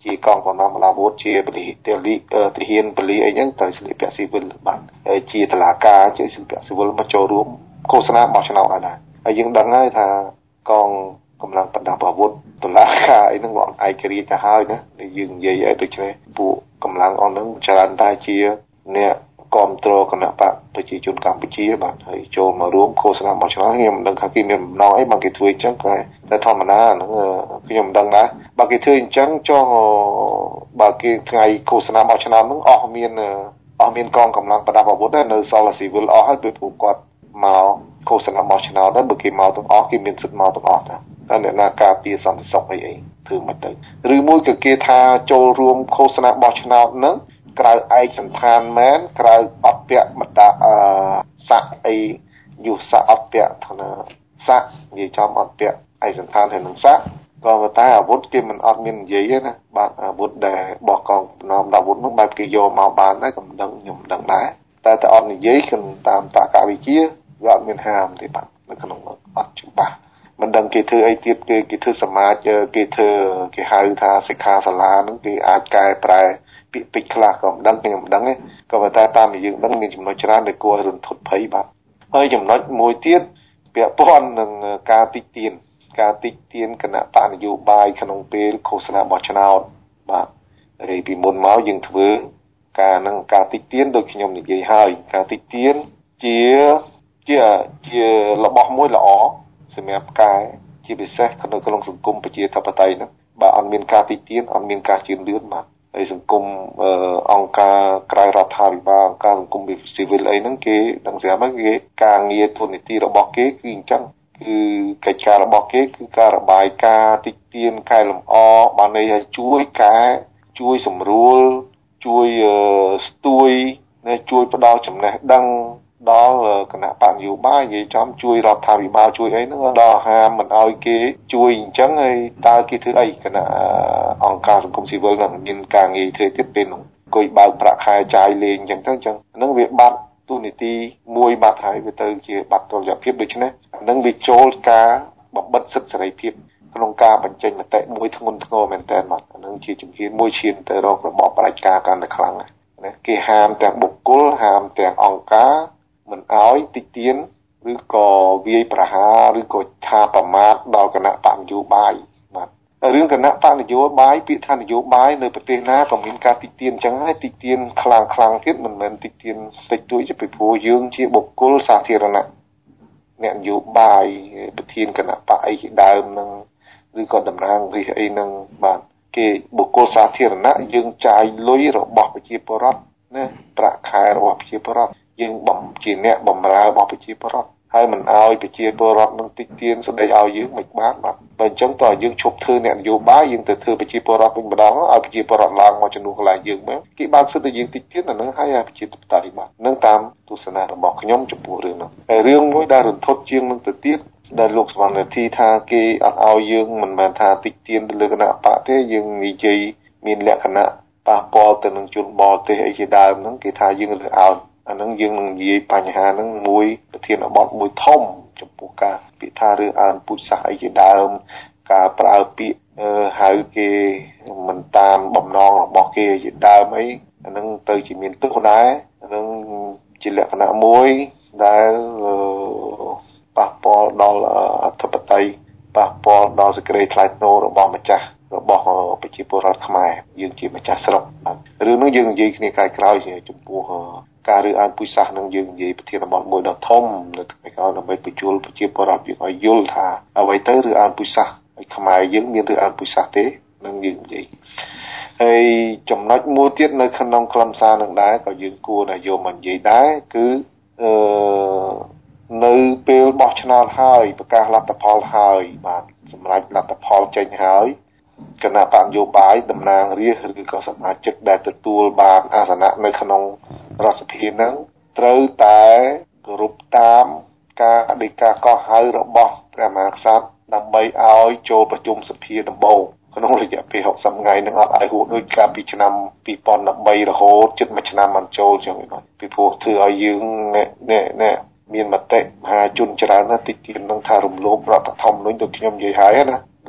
ជាកងកម្លាំងបដាវុធជាបលិតលីទាហានបលិអីហ្នឹងទៅស្លៀកពាក់ស៊ីវិលបាទហើយជាតុលាការជាស្លៀកពាក់ស៊ីវិលមកចូលរួមឃោសនាបោះឆ្នោតដែរហើយយើងដឹងហើយថាកងកម្លាំងបដាអាវុធតុលាការអីហ្នឹងវាឯករាជ្យទៅហើយណាយើងនិយាយឲ្យដូច្នេះពួកកម្លាំងអស់ហ្នឹងច្រើនតែជាអ្នកគាំទ្រគណៈបកប្រជាជនកម្ពុជាបាទហើយចូលមករួមឃោសនាបោះឆ្នោតខ្ញុំមិនដឹងថាគេមានបំណងអីបើគេធ្វើអញ្ចឹងតែតែធម្មតាហ្នឹងខ្ញុំមិនដឹងដែរបើគេធ្វើអញ្ចឹងចុះបើគេថ្ងៃឃោសនាបោះឆ្នោតហ្នឹងអស់មានអស់មានកងកម្លាំងប្រដាប់អាវុធដែរនៅសល់ស៊ីវិលអស់ហើយពេលពួកគាត់មកឃោសនាបោះឆ្នោតដែរបើគេមកទាំងអស់គេមានសិទ្ធិមកទាំងអស់តាតែអ្នកណាការពារសន្តិសុខអីអីធ្វើមិនទៅឬមួយក៏គេថាចូលរួមឃោសនាបោះឆ្នោតហ្នឹងក្រៅឯកសន្តានមែនក្រៅអត់ពាក់មតាអឺសាក់អីយុស័កអត់ពាក់ថាសាក់និយាយចំអត់ពាក់ឯកសន្តានហើយនឹងសាក់ក៏តែអាវុធគេមិនអត់មាននិយាយទេណាបាទអាវុធដែលបោះកងភ្នំអាវុធនោះបែបគេយកមកបានដែរក៏មិនដឹងខ្ញុំមិនដឹងដែរតែតែអត់និយាយគឺតាមតក្កវិជ្ជាវាអត់មានហាមទេបាទនៅក្នុងអត់ច្បាស់មិនដឹងគេធ្វើអីទៀតគេគេធ្វើសមាជគេធ្វើគេហៅថាសិក្ខាសាលាហ្នឹងគេអាចកែប្រែពាក្យពេចន៍ខ្លះក៏មិនដឹងខ្ញុំមិនដឹងទេក៏ប៉ុន្តែតាមយើងដឹងមានចំណុចច្រើនដែលគួរឲ្យរន្ធត់ភ័យបាទហើយចំណុចមួយទៀតពាក់ព័ន្ធនឹងការតិចទៀនការតិចទៀនគណៈបកនយោបាយក្នុងពេលឃោសនាបោះឆ្នោតបាទហើយពីមុនមកយើងធ្វើការនឹងការតិចទៀនដូចខ្ញុំនិយាយហើយការតិចទៀនជាជាជារបស់មួយល្អសម្រាប់កែជាពិសេសនៅក្នុងសង្គមប្រជាធិបតេយ្យហ្នឹងបើអត់មានការតិចទៀនអត់មានការជឿនលឿនបាទហើយសង្គមអង្គការក្រៅរដ្ឋាភិបាលអង្គការសង្គមស៊ីវិលអីហ្នឹងគេដឹងស្រាប់ហើយគេការងារទូនីតិរបស់គេគឺអញ្ចឹងគឺកិច្ចការរបស់គេគឺការរបាយការណ៍តិចទៀនកែលម្អបានន័យថាជួយកែជួយសម្រួលជួយស្ទួយនិងជួយផ្ដល់ចំណេះដឹងដល់គណៈបកនយោបាយនិយាយចំជួយរដ្ឋាភិបាលជួយអីហ្នឹងដល់ហាមមិនឲ្យគេជួយអញ្ចឹងហើយតើគេធ្វើអីគណៈអង្គការសង្គមស៊ីវិលហ្នឹងមានការងារធ្វើទៀតពេលហ្នឹងគួយបើកប្រាក់ខែចាយលេងអញ្ចឹងទៅអញ្ចឹងហ្នឹងវាបាត់ទូនីតិមួយបាត់ហើយវាទៅជាបាត់តុល្យភាពដូច្នេះហ្នឹងវាចូលការបំបិទសិទ្ធិសេរីភាពក្នុងការបញ្ចេញមតិមួយធ្ងន់ធ្ងរមែនតើបាទហ្នឹងជាជំហានមួយឈានទៅរករបបផ្ដាច់ការកាន់តែខ្លាំងណាគេហាមទាំងបុគ្គលហាមទាំងអង្គការមិនអោយតិចទៀនឬក៏វាយប្រហារឬក៏ថាប្រមាថដល់គណៈបកនយោបាយបាទរឿងគណៈបកនយោបាយពាក្យថានយោបាយនៅប្រទេសណាក៏មានការតិចទៀនអញ្ចឹងហើយតិចទៀនខ្លាំងខ្លាំងទៀតមិនមែនតិចទៀនតិចតួចទេពីព្រោះយើងជាបុគ្គលសាធារណៈអ្នកនយោបាយប្រធានគណៈបកអីជាដើមនឹងឬក៏តំណាងរាស្ត្រអីនឹងបាទគេបុគ្គលសាធារណៈយើងចាយលុយរបស់ប្រជាពលរដ្ឋណាប្រាក់ខែរបស់ប្រជាពលរដ្ឋយើងបំជាអ្នកបម្រើរបស់ប្រជាពលរដ្ឋហើយមិនអោយប្រជាពលរដ្ឋនឹងតិចទៀនស្ដីឲ្យយើងមិនបានបាទបើអញ្ចឹងតើយើងឈប់ធ្វើអ្នកនយោបាយយើងទៅធ្វើប្រជាពលរដ្ឋវិញម្ដងឲ្យប្រជាពលរដ្ឋឡើងមកជំនួសកន្លែងយើងមើលគេបានសិទ្ធិឲ្យយើងតិចទៀនអានឹងហើយប្រជាធិបតេយ្យបាទនឹងតាមទស្សនៈរបស់ខ្ញុំចំពោះរឿងនោះហើយរឿងមួយដែលរន្ធត់ជាងនឹងទៅទៀតដែលលោកសវណ្ណធីថាគេអត់ឲ្យយើងមិនមែនថាតិចទៀនទៅលើគណៈបកទេយើងនិយាយមានលក្ខណៈប៉ះពាល់ទៅនឹងជនបរទេសអីជាដើមហ្នឹងគេថាយើងលើកឲ្យអានឹងយើងនឹងនិយាយបញ្ហាហ្នឹងមួយប្រធានបទមួយធំចំពោះការពាក្យថារឿងអើនពូជសាសន៍អីជាដើមការប្រើពាក្យហៅគេមិនតាមបំណងរបស់គេជាដើមអីអានឹងទៅជាមានទោសដែរអានឹងជាលក្ខណៈមួយដែលប៉ះពាល់ដល់អធិបតេយ្យប៉ះពាល់ដល់សេចក្តីថ្លៃថ្នូររបស់ម្ចាស់របស់ប្រជាពលរដ្ឋខ្មែរយើងជាម្ចាស់ស្រុករឿងនោះយើងនិយាយគ្នាកាយក្រោយចំពោះការរើសអើងពូជសាសន៍នឹងយើងនិយាយប្រធានបទមួយដ៏ធំនៅថ្ងៃក្រោយដើម្បីបញ្ជូលប្រជាពលរដ្ឋយើងឲ្យយល់ថាអ្វីទៅរើសអើងពូជសាសន៍ហើយខ្មែរយើងមានរើសអើងពូជសាសន៍ទេនឹងយើងនិយាយហើយចំណុចមួយទៀតនៅក្នុងខ្លឹមសារនឹងដែរក៏យើងគួរតែយកមកនិយាយដែរគឺអឺនៅពេលបោះឆ្នោតហើយប្រកាសលទ្ធផលហើយបាទសម្រាប់លទ្ធផលចេញហើយគណៈបកនយោបាយតំណាងរាស្ត្រឬក៏សមាជិកដែលទទួលបានអាសនៈនៅក្នុងរដ្ឋសភានឹងត្រូវតែគោរពតាមការដីកាកោះហៅរបស់ព្រះមហាក្សត្រដើម្បីឲ្យចូលប្រជុំសភាដំបូងក្នុងរយៈពេលហុកសិបថ្ងៃនឹងអត់ឲ្យហួសដូចកាលពីឆ្នាំពីរពាន់ដប់បីរហូតជិតមួយឆ្នាំមិនចូលចឹងហ្នឹងពីព្រោះធ្វើឲ្យយើងអ្នកអ្នកមានមតិមហាជនច្រើនណាស់តិចទៀតនឹងថារំលោភរដ្ឋធម្មនុញ្ញដូចខ្ញុំនិយាយហើយណារ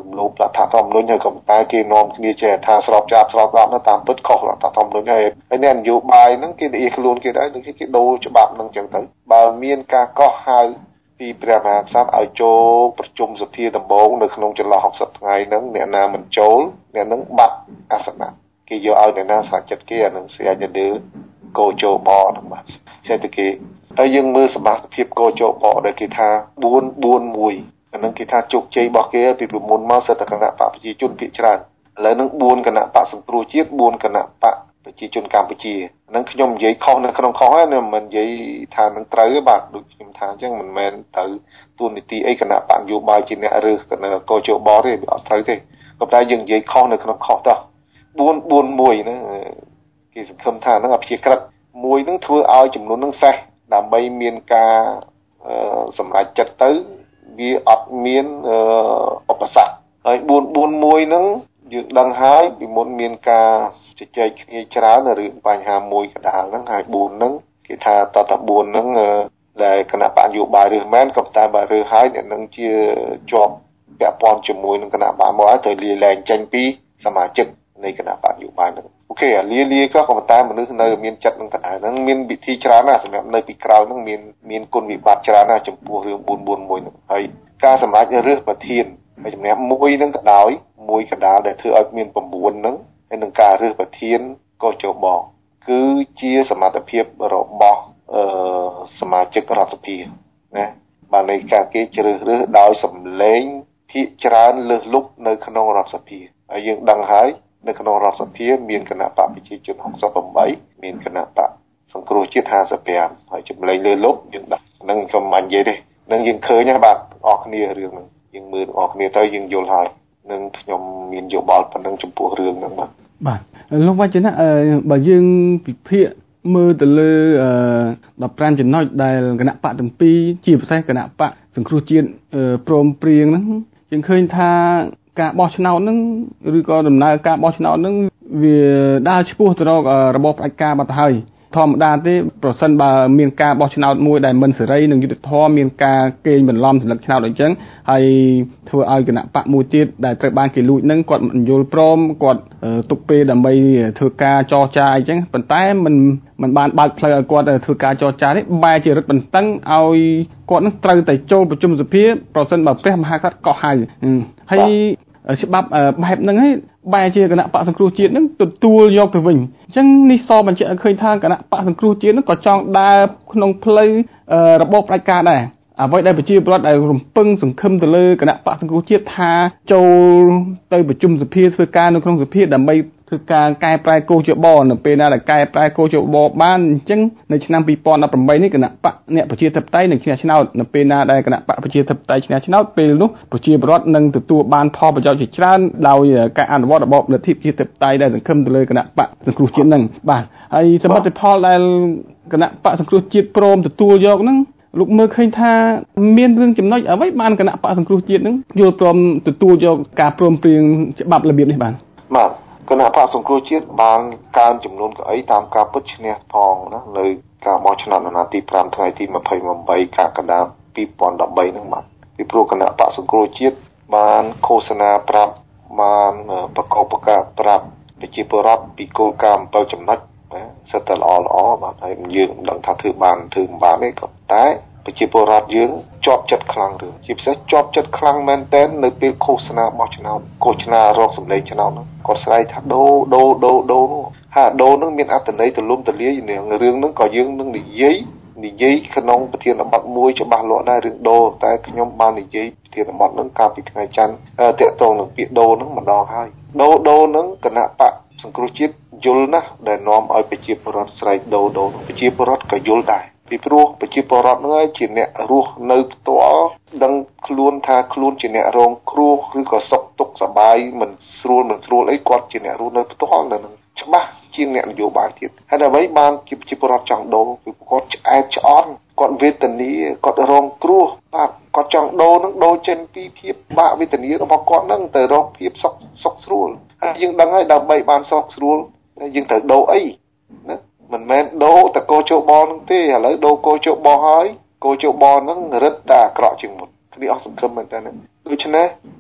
លោបថាធម្មនុញហើយក៏តែគេនាំគ្នាចេះថាស្របចាប់ស្របរាប់នៅតាមពិតខុសថាធម្មនុញហើយហើយអ្នកនយោបាយហ្នឹងគេនិយាយខ្លួនគេដែរគេគេដូរច្បាប់ហ្នឹងចឹងទៅបើមានការកោះហៅពីព្រះមហាក្សត្រឲ្យចូលប្រជុំសភាដំបូងនៅក្នុងចន្លោះหกสิบថ្ងៃហ្នឹងអ្នកណាមិនចូលអ្នកហ្នឹងបាត់អាសនៈគេយកឲ្យអ្នកណាស្រាច់ចិត្តគេអានឹងស្រាច់ទៅកោជោបហ្នឹងបាទចេះតែគេហើយយើងមើលសមាជិកភាពកោជោបដែលគេថាbốn bốnមួយអានឹងគេថាជោគជ័យរបស់គេពីពីមុនមកសិតតែគណៈបកប្រជាជនភាគច្រើនឥឡូវហ្នឹងbốnគណៈបកសង្គ្រោះជាតិbốnគណៈបកប្រជាជនកម្ពុជាហ្នឹងខ្ញុំនិយាយខុសនៅក្នុងខុសហើយមិននិយាយថានឹងត្រូវទេបាទដូចខ្ញុំថាអញ្ចឹងមិនមែនត្រូវទួនាទីអីគណៈបកនយោបាយជាអ្នករើសកោជោបទេវាអត់ត្រូវទេក៏តែយើងនិយាយខុសនៅក្នុងខុសតោះbốn bốnមួយហ្នឹងគេសង្ឃឹមថាហ្នឹងអព្យាក្រឹតមួយហ្នឹងធ្វើឲ្យចំនួនហ្នឹងសេះដើម្បីមានការសម្រេចចិត្តទៅវាអត់មានឧបសគ្គហើយbốn bốnមួយហ្នឹងយើងដឹងហើយពីមុនមានការជជែកគ្នាច្រើននៅរឿងបញ្ហាមួយកណ្ដាលហ្នឹងហើយbốnហ្នឹងគេថាតតbốnហ្នឹងដែលគណៈបកនយោបាយរើសមែនក៏តែបើរើសហើយអ្នកនឹងជាជាប់ពាក់ព័ន្ធជាមួយនឹងគណៈបកមកហើយត្រូវលាលែងចេញពីសមាជិកនៃគណៈបកនយោបាយហ្នឹងអូខេអាលាលាក៏ក៏តែមនុស្សនៅមានចិត្តនឹងកណ្ដាលហ្នឹងមានវិធីច្រើនណាស់សម្រាប់នៅពីក្រោយហ្នឹងមានមានគុណវិបត្តិច្រើនណាស់ចំពោះរឿងbốn bốnមួយហ្នឹងហើយការសម្រេចរើសប្រធានហើយជំនះមួយហ្នឹងក៏ដោយមួយកណ្ដាលដែលធ្វើឲ្យមាន៩ហ្នឹងហើយនឹងការរើសប្រធានក៏ចូលបគឺជាសមត្ថភាពរបស់អឺសមាជិករដ្ឋសភាណាបាទនៃការគេជ្រើសរើសដោយសម្លេងភាគច្រើនលើសលប់នៅក្នុងរដ្ឋសភាហើយយើងដឹងហើយនៅក្នុងរដ្ឋសភាមានគណៈបកប្រជាជនหกสิบแปดមានគណៈបកសង្គ្រោះជាតិห้าสิบห้าហើយចម្លែងលើសលប់យើងដឹងហ្នឹងខ្ញុំមិននិយាយទេនឹងយើងឃើញណាបាទអរគ្នារឿងហ្នឹងយើងមើលអរគ្នាទៅយើងយល់ហើយនឹងខ្ញុំមានយោបល់ប៉ុណ្ណឹងចំពោះរឿងហ្នឹងបាទបាទលោកវ៉ាជណៈបើយើងពិភាក្សាមើលទៅលើដប់ប្រាំចំណុចដែលគណៈបកទាំងពីរជាពិសេសគណៈបកសង្គ្រោះជាតិព្រមព្រៀងហ្នឹងយើងឃើញថាការបោះឆ្នោតហ្នឹងឬក៏ដំណើរការបោះឆ្នោតហ្នឹងវាដើរឆ្ពោះទៅរករបបផ្ដាច់ការបាត់ទៅហើយធម្មតាទេប្រសិនបើមានការបោះឆ្នោតមួយដែលមិនសេរីនិងយុត្តិធម៌មានការកេងបន្លំសន្លឹកឆ្នោតអញ្ចឹងហើយធ្វើឲ្យគណៈបកមួយទៀតដែលត្រូវបានគេលួចហ្នឹងគាត់មិនយល់ព្រមគាត់ទុកពេលដើម្បីធ្វើការចរចាអញ្ចឹងប៉ុន្តែមិនមិនបានបើកផ្លូវឲ្យគាត់ធ្វើការចរចានេះបែរជារឹតបន្តឹងឲ្យគាត់នឹងត្រូវតែចូលប្រជុំសភាប្រសិនបើព្រះមហាក្សត្រកោះហៅហើយច្បាប់បែបហ្នឹងឯងបែរជាគណៈបកសង្គ្រោះជាតិហ្នឹងទទួលយកទៅវិញអញ្ចឹងនេះសបញ្ជាក់ឲ្យឃើញថាគណៈបកសង្គ្រោះជាតិហ្នឹងក៏ចង់ដើរក្នុងផ្លូវរបបផ្ដាច់ការដែរអ្វីដែលប្រជាពលរដ្ឋដែលរំពឹងសង្ឃឹមទៅលើគណៈបកសង្គ្រោះជាតិថាចូលទៅប្រជុំសភាធ្វើការនៅក្នុងសភាដើម្បីធ្វើការកែប្រែកោជបនៅពេលណាដែលកែប្រែកោជបបានអញ្ចឹងនៅឆ្នាំពីរពាន់ដប់ប្រាំបីនេះគណៈបកអ្នកប្រជាធិបតេយ្យនឹងឈ្នះឆ្នោតនៅពេលណាដែលគណៈបកប្រជាធិបតេយ្យឈ្នះឆ្នោតពេលនោះប្រជាពលរដ្ឋនឹងទទួលបានផលប្រយោជន៍ជាច្រើនដោយការអនុវត្តរបបលទ្ធិប្រជាធិបតេយ្យដែលសង្ឃឹមទៅលើគណៈបកសង្គ្រោះជាតិនឹងបាទហើយសមិទ្ធផលដែលគណៈបកសង្គ្រោះជាតិព្រមទទួលយកហ្នឹងលោកមើលឃើញថាមានរឿងចំណុចអ្វីបានគណៈបកសង្គ្រោះជាតិនឹងយល់ព្រមទទួលយកការព្រមព្រៀងច្បាប់របៀបនេះបានបាទគណៈបកសង្គ្រោះជាតិបានកើនចំនួនកៅអីតាមការពិតឈ្នះផងណានៅការបោះឆ្នោតអាណត្តិទី5ថ្ងៃទីยี่สิบแปดកក្កដាពីរពាន់ដប់បីហ្នឹងបាទពីព្រោះគណៈបកសង្គ្រោះជាតិបានឃោសនាប្រាប់បានបកបកប្រាប់ប្រជាពលរដ្ឋពីគោលការណ៍អំពើចំណុចសិតតែល្អល្អបាទហើយយើងមិនដឹងថាធ្វើបានធ្វើមិនបានទេក៏តែប្រជាពលរដ្ឋយើងជាប់ចិត្តខ្លាំងរឿងជាពិសេសជាប់ចិត្តខ្លាំងមែនទែននៅពេលឃោសនាបោះឆ្នោតឃោសនារកសម្លេងឆ្នោតហ្នឹងគាត់ស្រែកថាដូដូដូដូនោះហាដូហ្នឹងមានអត្ថន័យទូលំទូលាយនឹងរឿងហ្នឹងក៏យើងនឹងនិយាយនិយាយក្នុងប្រធានបទមួយច្បាស់លាស់ដែររឿងដូតែខ្ញុំបាននិយាយប្រធានបទហ្នឹងកាលពីថ្ងៃច័ន្ទតាក់ទងនឹងពាក្យដូហ្នឹងម្ដងហើយដូដូហ្នឹងគណៈបកសង្គ្រោះជាតិយល់ណាស់ដែលនាំឲ្យប្រជាពលរដ្ឋស្រែកដូដូប្រជាពលរដ្ឋក៏យល់ដែរពីព្រោះប្រជាពលរដ្ឋហ្នឹងជាអ្នករស់នៅផ្ទាល់ដឹងខ្លួនថាខ្លួនជាអ្នករងគ្រោះឬក៏សុខទុក្ខសប្បាយមិនស្រួលមិនស្រួលអីគាត់ជាអ្នករស់នៅផ្ទាល់នៅហ្នឹងច្បាស់ជាងអ្នកនយោបាយទៀតហើយដើម្បីបានជាប្រជាពលរដ្ឋចង់ដូរគឺគាត់ឆ្អែតឆ្អន់គាត់វេទនាគាត់រងគ្រោះបាទគាត់ចង់ដូរហ្នឹងដូរចេញពីភាពបាក់វេទនារបស់គាត់ហ្នឹងទៅរកភាពសុខសុខស្រួលហើយយើងដឹងហើយដើម្បីបានសុខស្រួលយើងត្រូវដូរអីណាមិនមែនដូរតែកោជបហ្នឹងទេឥឡូវដូរកោជបហើយកោជបហ្នឹងរឹតតែអាក្រក់ជាងមុនគ្នាអស់សង្ឃឹមមែនតើដូច្នេះ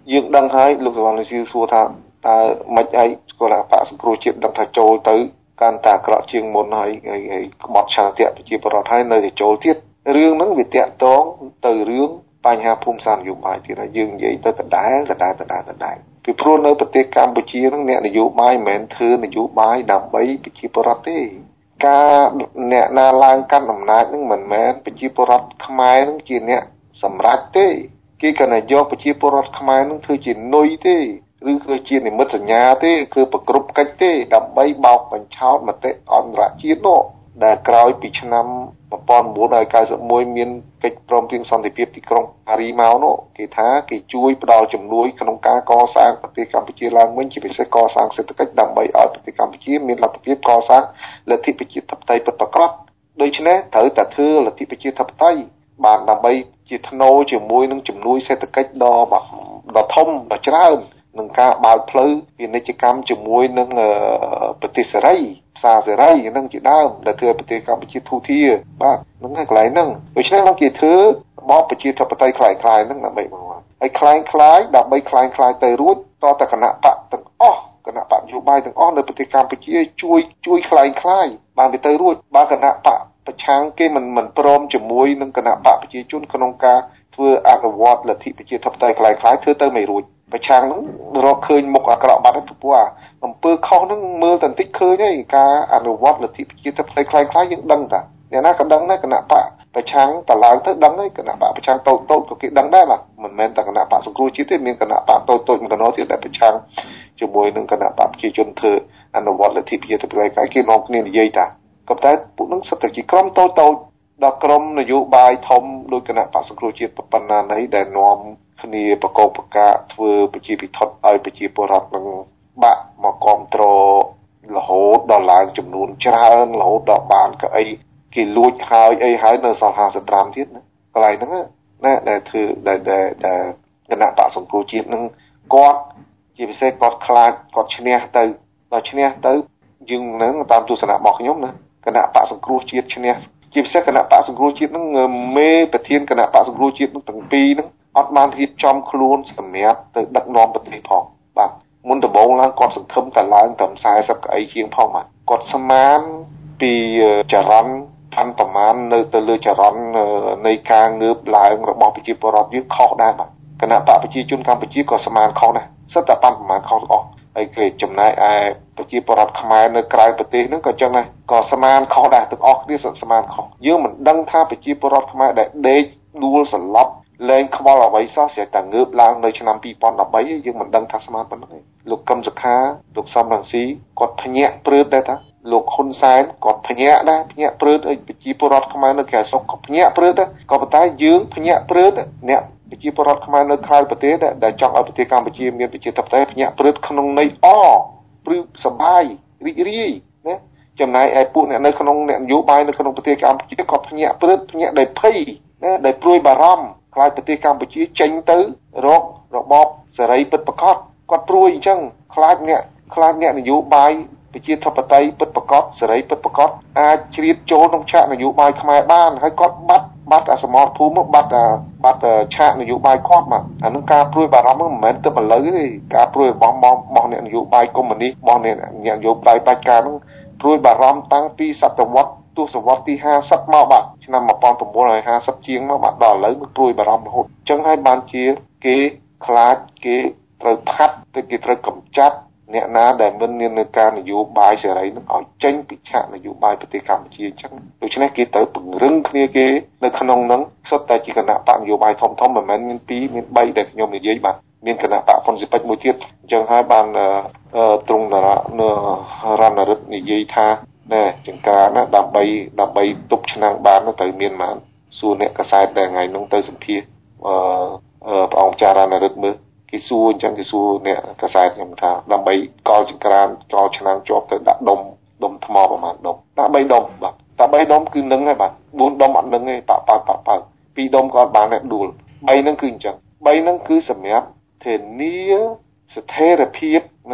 យើងដឹងហើយលោកសវណ្ណស៊ីសួរថាតើមិនអីគណៈបកសង្គ្រោះជាតិដឹងថាចូលទៅកាន់តែអាក្រក់ជាងមុនហើយហើយក្បត់ឆន្ទៈប្រជាពលរដ្ឋហើយនៅតែចូលទៀតរឿងហ្នឹងវាតាក់ទងទៅរឿងបញ្ហាភូមិសាស្ត្រនយោបាយទៀតហើយយើងនិយាយទៅដដែលដដែលដដែលដដែលពីព្រោះនៅប្រទេសកម្ពុជាហ្នឹងអ្នកនយោបាយមិនមែនធ្វើនយោបាយដើម្បីប្រជាពលរដ្ឋទេការអ្នកណាឡើងកាន់អំណាចហ្នឹងមិនមែនប្រជាពលរដ្ឋខ្មែរហ្នឹងជាអ្នកសម្រេចទេគេគ្រាន់តែយកប្រជាពលរដ្ឋខ្មែរនឹងធ្វើជានុយទេឬគឺជានិមិត្តសញ្ញាទេគឺប្រគ្រប់កិច្ចទេដើម្បីបោកបញ្ឆោតមតិអន្តរជាតិនោះដែលក្រោយពីឆ្នាំmột nghìn chín trăm chín mươi mốtមានកិច្ចព្រមព្រៀងសន្តិភាពទីក្រុងប៉ារីមកនោះគេថាគេជួយផ្ដល់ជំនួយក្នុងការកសាងប្រទេសកម្ពុជាឡើងវិញជាពិសេសកសាងសេដ្ឋកិច្ចដើម្បីឲ្យប្រទេសកម្ពុជាមានលទ្ធភាពកសាងលទ្ធិប្រជាធិបតេយ្យពិតប្រាកដដូច្នេះត្រូវតែធ្វើលទ្ធិប្រជាធិបតេយ្យបានដើម្បីជាថ្នូរជាមួយនឹងជំនួយសេដ្ឋកិច្ចដ៏ដ៏ធំដ៏ច្រើននឹងការបើកផ្លូវពាណិជ្ជកម្មជាមួយនឹងប្រទេសសេរីផ្សារសេរីនឹងជាដើមដែលធ្វើឲ្យប្រទេសកម្ពុជាធូរធារបាទហ្នឹងហើយកន្លែងហ្នឹងដូច្នេះមកគេធ្វើរបបប្រជាធិបតេយ្យคล้ายៗហ្នឹងដើម្បីមកហើយคล้ายคล้ายដើម្បីคล้ายคล้ายទៅរួចតតែគណៈបកទាំងអស់គណៈបកនយោបាយទាំងអស់នៅប្រទេសកម្ពុជាជួយជួយคล้ายคล้ายបានទៅរួចបើគណៈបកប្រឆាំងគេមិនមិនព្រមជាមួយនឹងគណៈបកប្រជាជនក្នុងការធ្វើអនុវត្តលទ្ធិប្រជាធិបតេយ្យคล้ายคล้ายធ្វើទៅមិនរួចប្រឆាំងហ្នឹងរកឃើញមុខអាក្រក់បាត់ទៅព្រោះអំពើខុសហ្នឹងមើលតែបន្តិចឃើញហើយការអនុវត្តលទ្ធិប្រជាធិបតេយ្យคล้ายคล้ายយើងដឹងតាអ្នកណាក៏ដឹងដែរគណៈបកប្រឆាំងតឡើងទៅដឹងហើយគណៈបកប្រឆាំងតូចតូចក៏គេដឹងដែរបាទមិនមែនតែគណៈបកសង្គ្រោះជាតិទេមានគណៈបកតូចតូចមួយគណៈទៀតដែលប្រឆាំងជាមួយនឹងគណៈបកប្រជាជនធ្វើអនុវត្តលទ្ធិប្រជាធិបតេយ្យគេនាំគ្នានិយាយតាក៏តែពួកនឹងសិតតែជាក្រុមតូចតូចដល់ក្រុមនយោបាយធំដោយគណៈបកសង្គ្រោះជាតិប៉ុណ្ណាណីដែលនាំគ្នាប្រកបប្រកាធ្វើប្រជាពិធឲ្យប្រជាពលរដ្ឋនឹងបាក់មកគ្រប់គ្រងរហូតដល់ឡើងចំនួនច្រើនរហូតដល់បានកៅអីគេលួចហើយអីហើយនៅសល់ห้าสิบห้าទៀតណាកន្លែងហ្នឹងណាដែលធ្វើដែលដែលគណៈបកសង្គ្រោះជាតិនឹងគាត់ជាពិសេសគាត់ខ្លាចគាត់ឈ្នះទៅដល់ឈ្នះទៅយើងនឹងតាមទស្សនៈរបស់ខ្ញុំណាគណៈបកសង្គ្រោះជាតិឈ្នះជាពិសេសគណៈបកសង្គ្រោះជាតិនឹងមេប្រធានគណៈបកសង្គ្រោះជាតិនឹងទាំងពីរហ្នឹងអត់បានរៀបចំខ្លួនសម្រាប់ទៅដឹកនាំប្រទេសផងបាទមុនដំបូងឡើងគាត់សង្ឃឹមតែឡើងត្រឹមสี่สิบកៅអីជាងផងបាទគាត់ស្មានពីចរន្តផាន់ប្រមាណនៅទៅលើចរន្តនៃការងើបឡើងរបស់ប្រជាពលរដ្ឋយើងខុសដែរបាទគណៈបកប្រជាជនកម្ពុជាក៏ស្មានខុសដែរសិតតែបានប្រមាណខុសទាំងអស់ហើយគេចំណាយឯប្រជាពលរដ្ឋខ្មែរនៅក្រៅប្រទេសហ្នឹងក៏ចឹងដែរក៏ស្មានខុសដែរទាំងអស់គ្នាស្មានខុសយើងមិនដឹងថាប្រជាពលរដ្ឋខ្មែរដែលដេកដួលសន្លប់លែងខ្វល់អ្វីសោះស្រាប់តែងើបឡើងនៅឆ្នាំtwo thousand thirteenយើងមិនដឹងថាស្មានប៉ុណ្ណឹងទេលោកកឹមសុខាលោកសំរងស៊ីគាត់ភ្ញាក់ព្រឺតដែរថាលោកហ៊ុនសែនគាត់ភ្ញាក់ដែរភ្ញាក់ព្រឺតឲ្យប្រជាពលរដ្ឋខ្មែរនៅក្រៅស្រុកក៏ភ្ញាក់ព្រឺតដែរក៏ប៉ុន្តែយើងភ្ញាក់ព្រឺតអ្នកប្រជាពលរដ្ឋខ្មែរនៅក្រៅប្រទេសដែលចង់ឲ្យប្រទេសកម្ពុជាមានប្រជាធិបតេយ្យភ្ញាក់ព្រឺតក្នុងន័យអព្រឺសប្បាយរីករាយណាចំណែកឯពួកអ្នកនៅក្នុងអ្នកនយោបាយនៅក្នុងប្រទេសកម្ពុជាក៏ភ្ញាក់ព្រឺតភ្ញាក់ដោយភ័យណាដោយព្រួយបារម្ភខ្លាចប្រទេសកម្ពុជាចេញទៅរករបបសេរីពិតប្រាកដគាត់ព្រួយអញ្ចឹងខ្លាចអ្នកខ្លាចអ្នកនយោបាយប្រជាធិបតេយ្យពិតប្រាកដសេរីពិតប្រាកដអាចជ្រៀតចូលក្នុងឆាកនយោបាយខ្មែរបានហើយគាត់បាត់បាត់អាសមរភូមិបាត់បាត់ឆាកនយោបាយគាត់មកអានឹងការព្រួយបារម្ភមិនមែនទៅឥឡូវទេការព្រួយរបស់របស់អ្នកនយោបាយកុម្មុយនីសរបស់អ្នកនយោបាយបដិការនឹងព្រួយបារម្ភតាំងពីសតវត្សទសវត្សទីห้าสิบមកបាទឆ្នាំnineteen fiftyជាងមកបាទដល់ឥឡូវនឹងព្រួយបារម្ភរហូតអញ្ចឹងហើយបានជាគេខ្លាចគេត្រូវផាត់ទៅគេត្រូវកម្ចាត់អ្នកណាដែលមិនមាននៅការនយោបាយសេរីនឹងឲ្យចេញពីឆាកនយោបាយប្រទេសកម្ពុជាអញ្ចឹងដូច្នេះគេត្រូវពង្រឹងគ្នាគេនៅក្នុងនឹងសុទ្ធតែជាគណៈបកនយោបាយធំធំមិនមែនមានពីរមានបីដែលខ្ញុំនិយាយបាទមានគណៈបកហ៊ុនស៊ិពេចមួយទៀតអញ្ចឹងហើយបានទ្រង់តារានៅរណរិទ្ធនិយាយថាណែចង្ការណាដើម្បីដើម្បីទប់ឆ្នាំងបានត្រូវមានបានសួរអ្នកកសែតដែលថ្ងៃនោះទៅសម្ភាសអឺព្រះអង្គចារណរិទ្ធមើលគេសួរអញ្ចឹងគេសួរអ្នកកសែតខ្ញុំថាដើម្បីកលចង្ក្រានកលឆ្នាំងជាប់ទៅដាក់ដុំដុំថ្មប្រហែលដុំដាក់បីដុំបាទតែបីដុំគឺនឹងហើយបាទbốnដុំអត់នឹងទេប៉ប៉ប៉ប៉ពីរដុំក៏អត់បានដែរដួលបីនឹងគឺអញ្ចឹងបីនឹងគឺសម្រាប់ធានាស្ថិរភាពណាក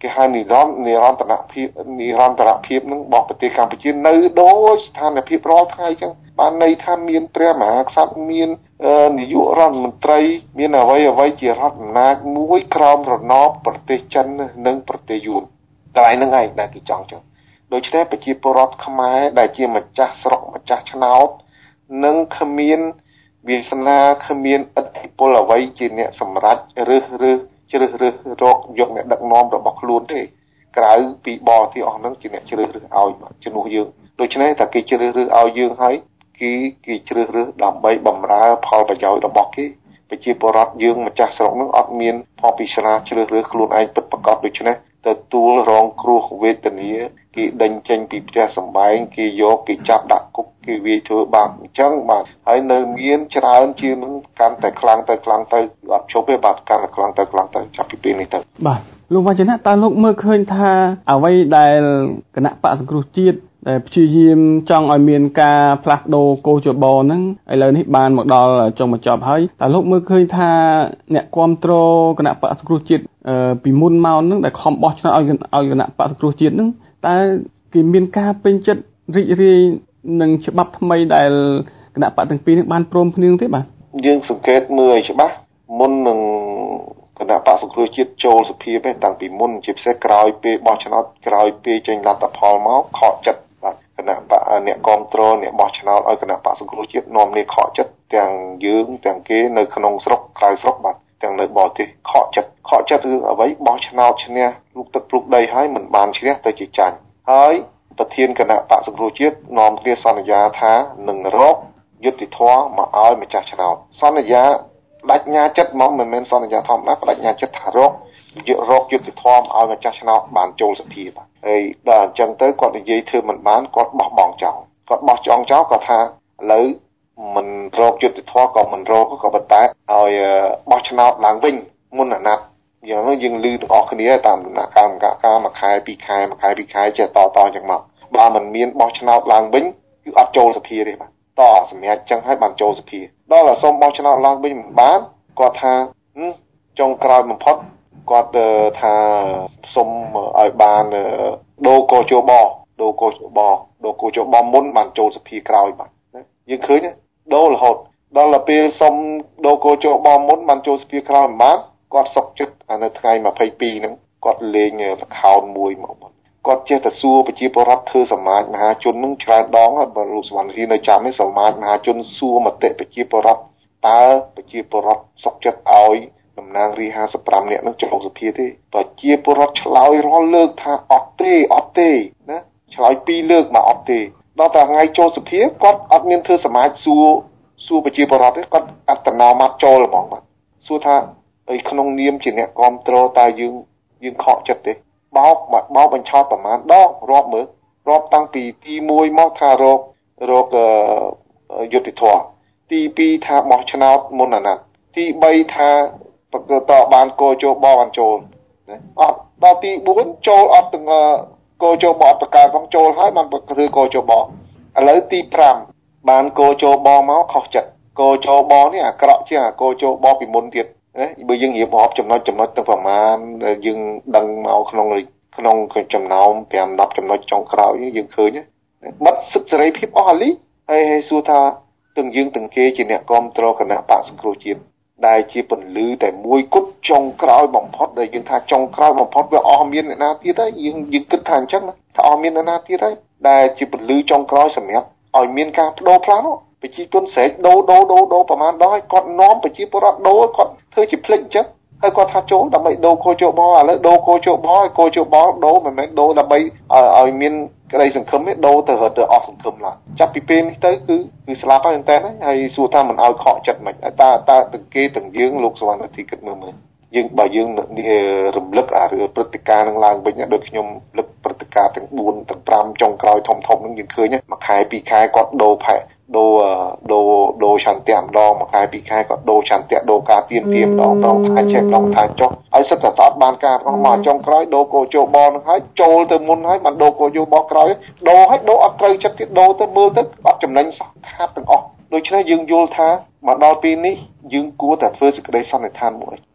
គេហៅនិរន្តរនិរន្តរភាពនិរន្តរភាពនឹងរបស់ប្រទេសកម្ពុជានៅដូចស្ថានភាពរាល់ថ្ងៃចឹងបានន័យថាមានព្រះមហាក្សត្រមាននាយករដ្ឋមន្ត្រីមានអ្វីអ្វីជារដ្ឋអំណាចមួយក្រោមរណបប្រទេសចិននិងប្រទេសយួនតែហ្នឹងឯងដែលគេចង់ចឹងដូច្នេះប្រជាពលរដ្ឋខ្មែរដែលជាម្ចាស់ស្រុកម្ចាស់ឆ្នោតនិងគ្មានវាសនាគ្មានឥទ្ធិពលអ្វីជាអ្នកសម្រេចឬឬជ្រើសរើសរកយកអ្នកដឹកនាំរបស់ខ្លួនទេក្រៅពីបរទេសអស់ហ្នឹងជាអ្នកជ្រើសរើសឲ្យជំនួសយើងដូច្នេះតែគេជ្រើសរើសឲ្យយើងហើយគេគេជ្រើសរើសដើម្បីបម្រើផលប្រយោជន៍របស់គេប្រជាពលរដ្ឋយើងម្ចាស់ស្រុកហ្នឹងអត់មានផលពិសាជ្រើសរើសខ្លួនឯងពិតប្រាកដដូច្នេះទទួលរងគ្រោះវេទនាគេដេញចេញពីផ្ទះសម្បែងគេយកគេចាប់ដាក់គុកគេវាយធ្វើបាបអញ្ចឹងបាទហើយនៅមានច្រើនជាងនឹងកាន់តែខ្លាំងទៅខ្លាំងទៅអត់ជប់ទេបាទកាន់តែខ្លាំងទៅខ្លាំងទៅចាប់ពីពេលនេះទៅបាទលោកវ៉ាជនៈតើលោកមើលឃើញថាអ្វីដែលគណៈបកសង្គ្រោះជាតិដែលព្យាយាមចង់ឲ្យមានការផ្លាស់ប្ដូរកោជបហ្នឹងឥឡូវនេះបានមកដល់ចុងបញ្ចប់ហើយតើលោកមើលឃើញថាអ្នកគ្រប់គ្រងគណៈបកសង្គ្រោះជាតិពីមុនមកហ្នឹងដែលខំបោះឆ្នោតឲ្យឲ្យគណៈបកសង្គ្រោះជាតិហ្នឹងតើគេមានការពេញចិត្តរីករាយនឹងច្បាប់ថ្មីដែលគណៈបកទាំងពីរនេះបានព្រមគ្នាទេបាទយើងសង្កេតមើលឲ្យច្បាស់មុននឹងគណៈបកសង្គ្រោះជាតិចូលសភាទេតាំងពីមុនជាពិសេសក្រោយពេលបោះឆ្នោតក្រោយពេលចេញលទ្ធផលមកខកចិត្តបាទគណៈបកអ្នកគ្រប់គ្រងអ្នកបោះឆ្នោតឲ្យគណៈបកសង្គ្រោះជាតិនាំនេះខកចិត្តទាំងយើងទាំងគេនៅក្នុងស្រុកក្រៅស្រុកបាទទាំងនៅបរទេសខកចិត្តខកចិត្តរឿងអ្វីបោះឆ្នោតឈ្នះលូកទឹកភ្លុកដីហើយមិនបានឈ្នះទៅជាចាញ់ហើយប្រធានគណៈបកសង្គ្រោះជាតិនាំគ្នាសន្យាថានឹងរកយុត្តិធម៌មកឲ្យម្ចាស់ឆ្នោតសន្យាបដិញ្ញាចិត្តមកមិនមែនសន្យាធម្មតាបដិញ្ញាចិត្តថារករកយុត្តិធម៌ឲ្យម្ចាស់ឆ្នោតបានចូលសភាបាទហើយដល់អញ្ចឹងទៅគាត់និយាយធ្វើមិនបានគាត់បោះបង់ចោលគាត់បោះចោលចោលគាត់ថាឥឡូវមិនរកយុត្តិធម៌ក៏មិនរកក៏ប៉ុន្តែឲ្យបោះឆ្នោតឡើងវិញមុនអាណត្តិយ៉ាងនោះយើងលឺទាំងអស់គ្នាតាមដំណាក់កាលការមួយខែពីរខែមួយខែពីរខែចេះតតអញ្ចឹងមកបើមិនមានបោះឆ្នោតឡើងវិញគឺអត់ចូលសភាទេបាទតសម្រាប់អញ្ចឹងហើយបានចូលសភាដល់តែសូមបោះឆ្នោតឡើងវិញមិនបានគាត់ថាចុងក្រោយបំផុតគាត់ថាសូមឲ្យបានដូរកោជបដូរកោជបដូរកោជបមុនបានចូលសភាក្រោយបាទយើងឃើញដូររហូតដល់ទៅពេលសូមដូរកោជបមុនបានចូលសភាក្រោយមិនបានគាត់សុកចិត្តអានៅថ្ងៃម្ភៃពីរហ្នឹងគាត់លេងល្ខោនមួយមកគាត់ចេះតែសួរប្រជាពលរដ្ឋធ្វើសមាជមហាជននឹងច្រើនដងហើយបើលោកសវណ្ណស៊ីនៅចាំនេះសមាជមហាជនសួរមតិប្រជាពលរដ្ឋតើប្រជាពលរដ្ឋសុខចិត្តឲ្យតំណាងរាស្ត្រហាសិបប្រាំនាក់នឹងចូលសភាទេប្រជាពលរដ្ឋឆ្លើយរាល់លើកថាអត់ទេអត់ទេណាឆ្លើយពីរលើកមកអត់ទេដល់តែថ្ងៃចូលសភាគាត់អត់មានធ្វើសមាជសួរសួរប្រជាពលរដ្ឋទេគាត់អត្តនោម័តចូលហ្មងបាទសួរថាអីក្នុងនាមជាអ្នកគ្រប់គ្រងតើយើងយើងខកចិត្តទេបោកបោកបញ្ឆោតប្រមាណដងរាប់មើលរាប់តាំងពីទីមួយមកថារករកយុត្តិធម៌ទីពីរថាបោះឆ្នោតមុនអាណត្តិទីបីថាតបានកោជបបានចូលណាអត់ដល់ទីបួនចូលអត់ទាំងកោជបអត់ប្រកាសផងចូលហើយបានធ្វើកោជបឥឡូវទីប្រាំបានកោជបមកខុសចិត្តកោជបនេះអាក្រក់ជាងអាកោជបពីមុនទៀតណាបើយើងរៀបរាប់ចំណុចចំណុចទៅប្រមាណយើងដឹងមកក្នុងក្នុងចំណោមប្រាំ ដប់ចំណុចចុងក្រោយយើងឃើញបាត់សិទ្ធិសេរីភាពអស់អាលីហើយហើយសួរថាទាំងយើងទាំងគេជាអ្នកគ្រប់គ្រងគណៈបកសង្គ្រោះជាតិដែលជាពន្លឺតែមួយគត់ចុងក្រោយបំផុតដែលយើងថាចុងក្រោយបំផុតវាអស់មានអ្នកណាទៀតហើយយើងយើងគិតថាអញ្ចឹងថាអស់មានអ្នកណាទៀតហើយដែលជាពន្លឺចុងក្រោយសម្រាប់ឲ្យមានការបដូរផ្លាស់នោះប្រជាជនស្រែកដូរដូរដូរដូរប្រមាណដល់ហើយគាត់នាំប្រជាពលរដ្ឋដូរគាត់ធ្វើជាភ្លេចអញ្ចឹងហើយគាត់ថាចូលដើម្បីដូរកោជបឥឡូវដូរកោជបឲ្យកោជបដូរមិនមែនដូរដើម្បីឲ្យមានក្តីសង្ឃឹមទេដូរទៅរត់ទៅអស់សង្ឃឹមឡើយចាប់ពីពេលនេះទៅគឺគឺស្លាប់ហើយតែហើយសួរថាមិនឲ្យខកចិត្តមិនតើតើទាំងគេទាំងយើងលោកសវណ្ណធីគិតមើលមើលយើងបើយើងរំលឹកអារឿងព្រឹត្តិការណ៍នឹងឡើងវិញដូចខ្ញុំលឹកព្រឹត្តិការណ៍ទាំងបួនទាំងប្រាំចុងក្រោយធំធំនឹងយើងឃើញមួយខែពីរខែគាត់ដូរផែដូរដូរដូរឆន្ទៈម្ដងមួយខែពីរខែគាត់ដូរឆន្ទៈដូរការទៀមទៀមម្ដងម្ដងថាចេះម្ដងថាចុះហើយសិតតែអត់បានការរបស់មកចុងក្រោយដូរកោជបនឹងហើយចូលទៅមុនហើយបានដូរកោជបក្រោយដូរហើយដូរអត់ត្រូវចិត្តទៀតដូរទៅមើលទៅអត់ចំណេញសោះខាតទាំងអស់ដូច្នេះយើងយល់ថាមកដល់ពេលនេះយើងគួរតែធ្វើសេចក្តីសន្និដ្ឋានមួយព្រោះ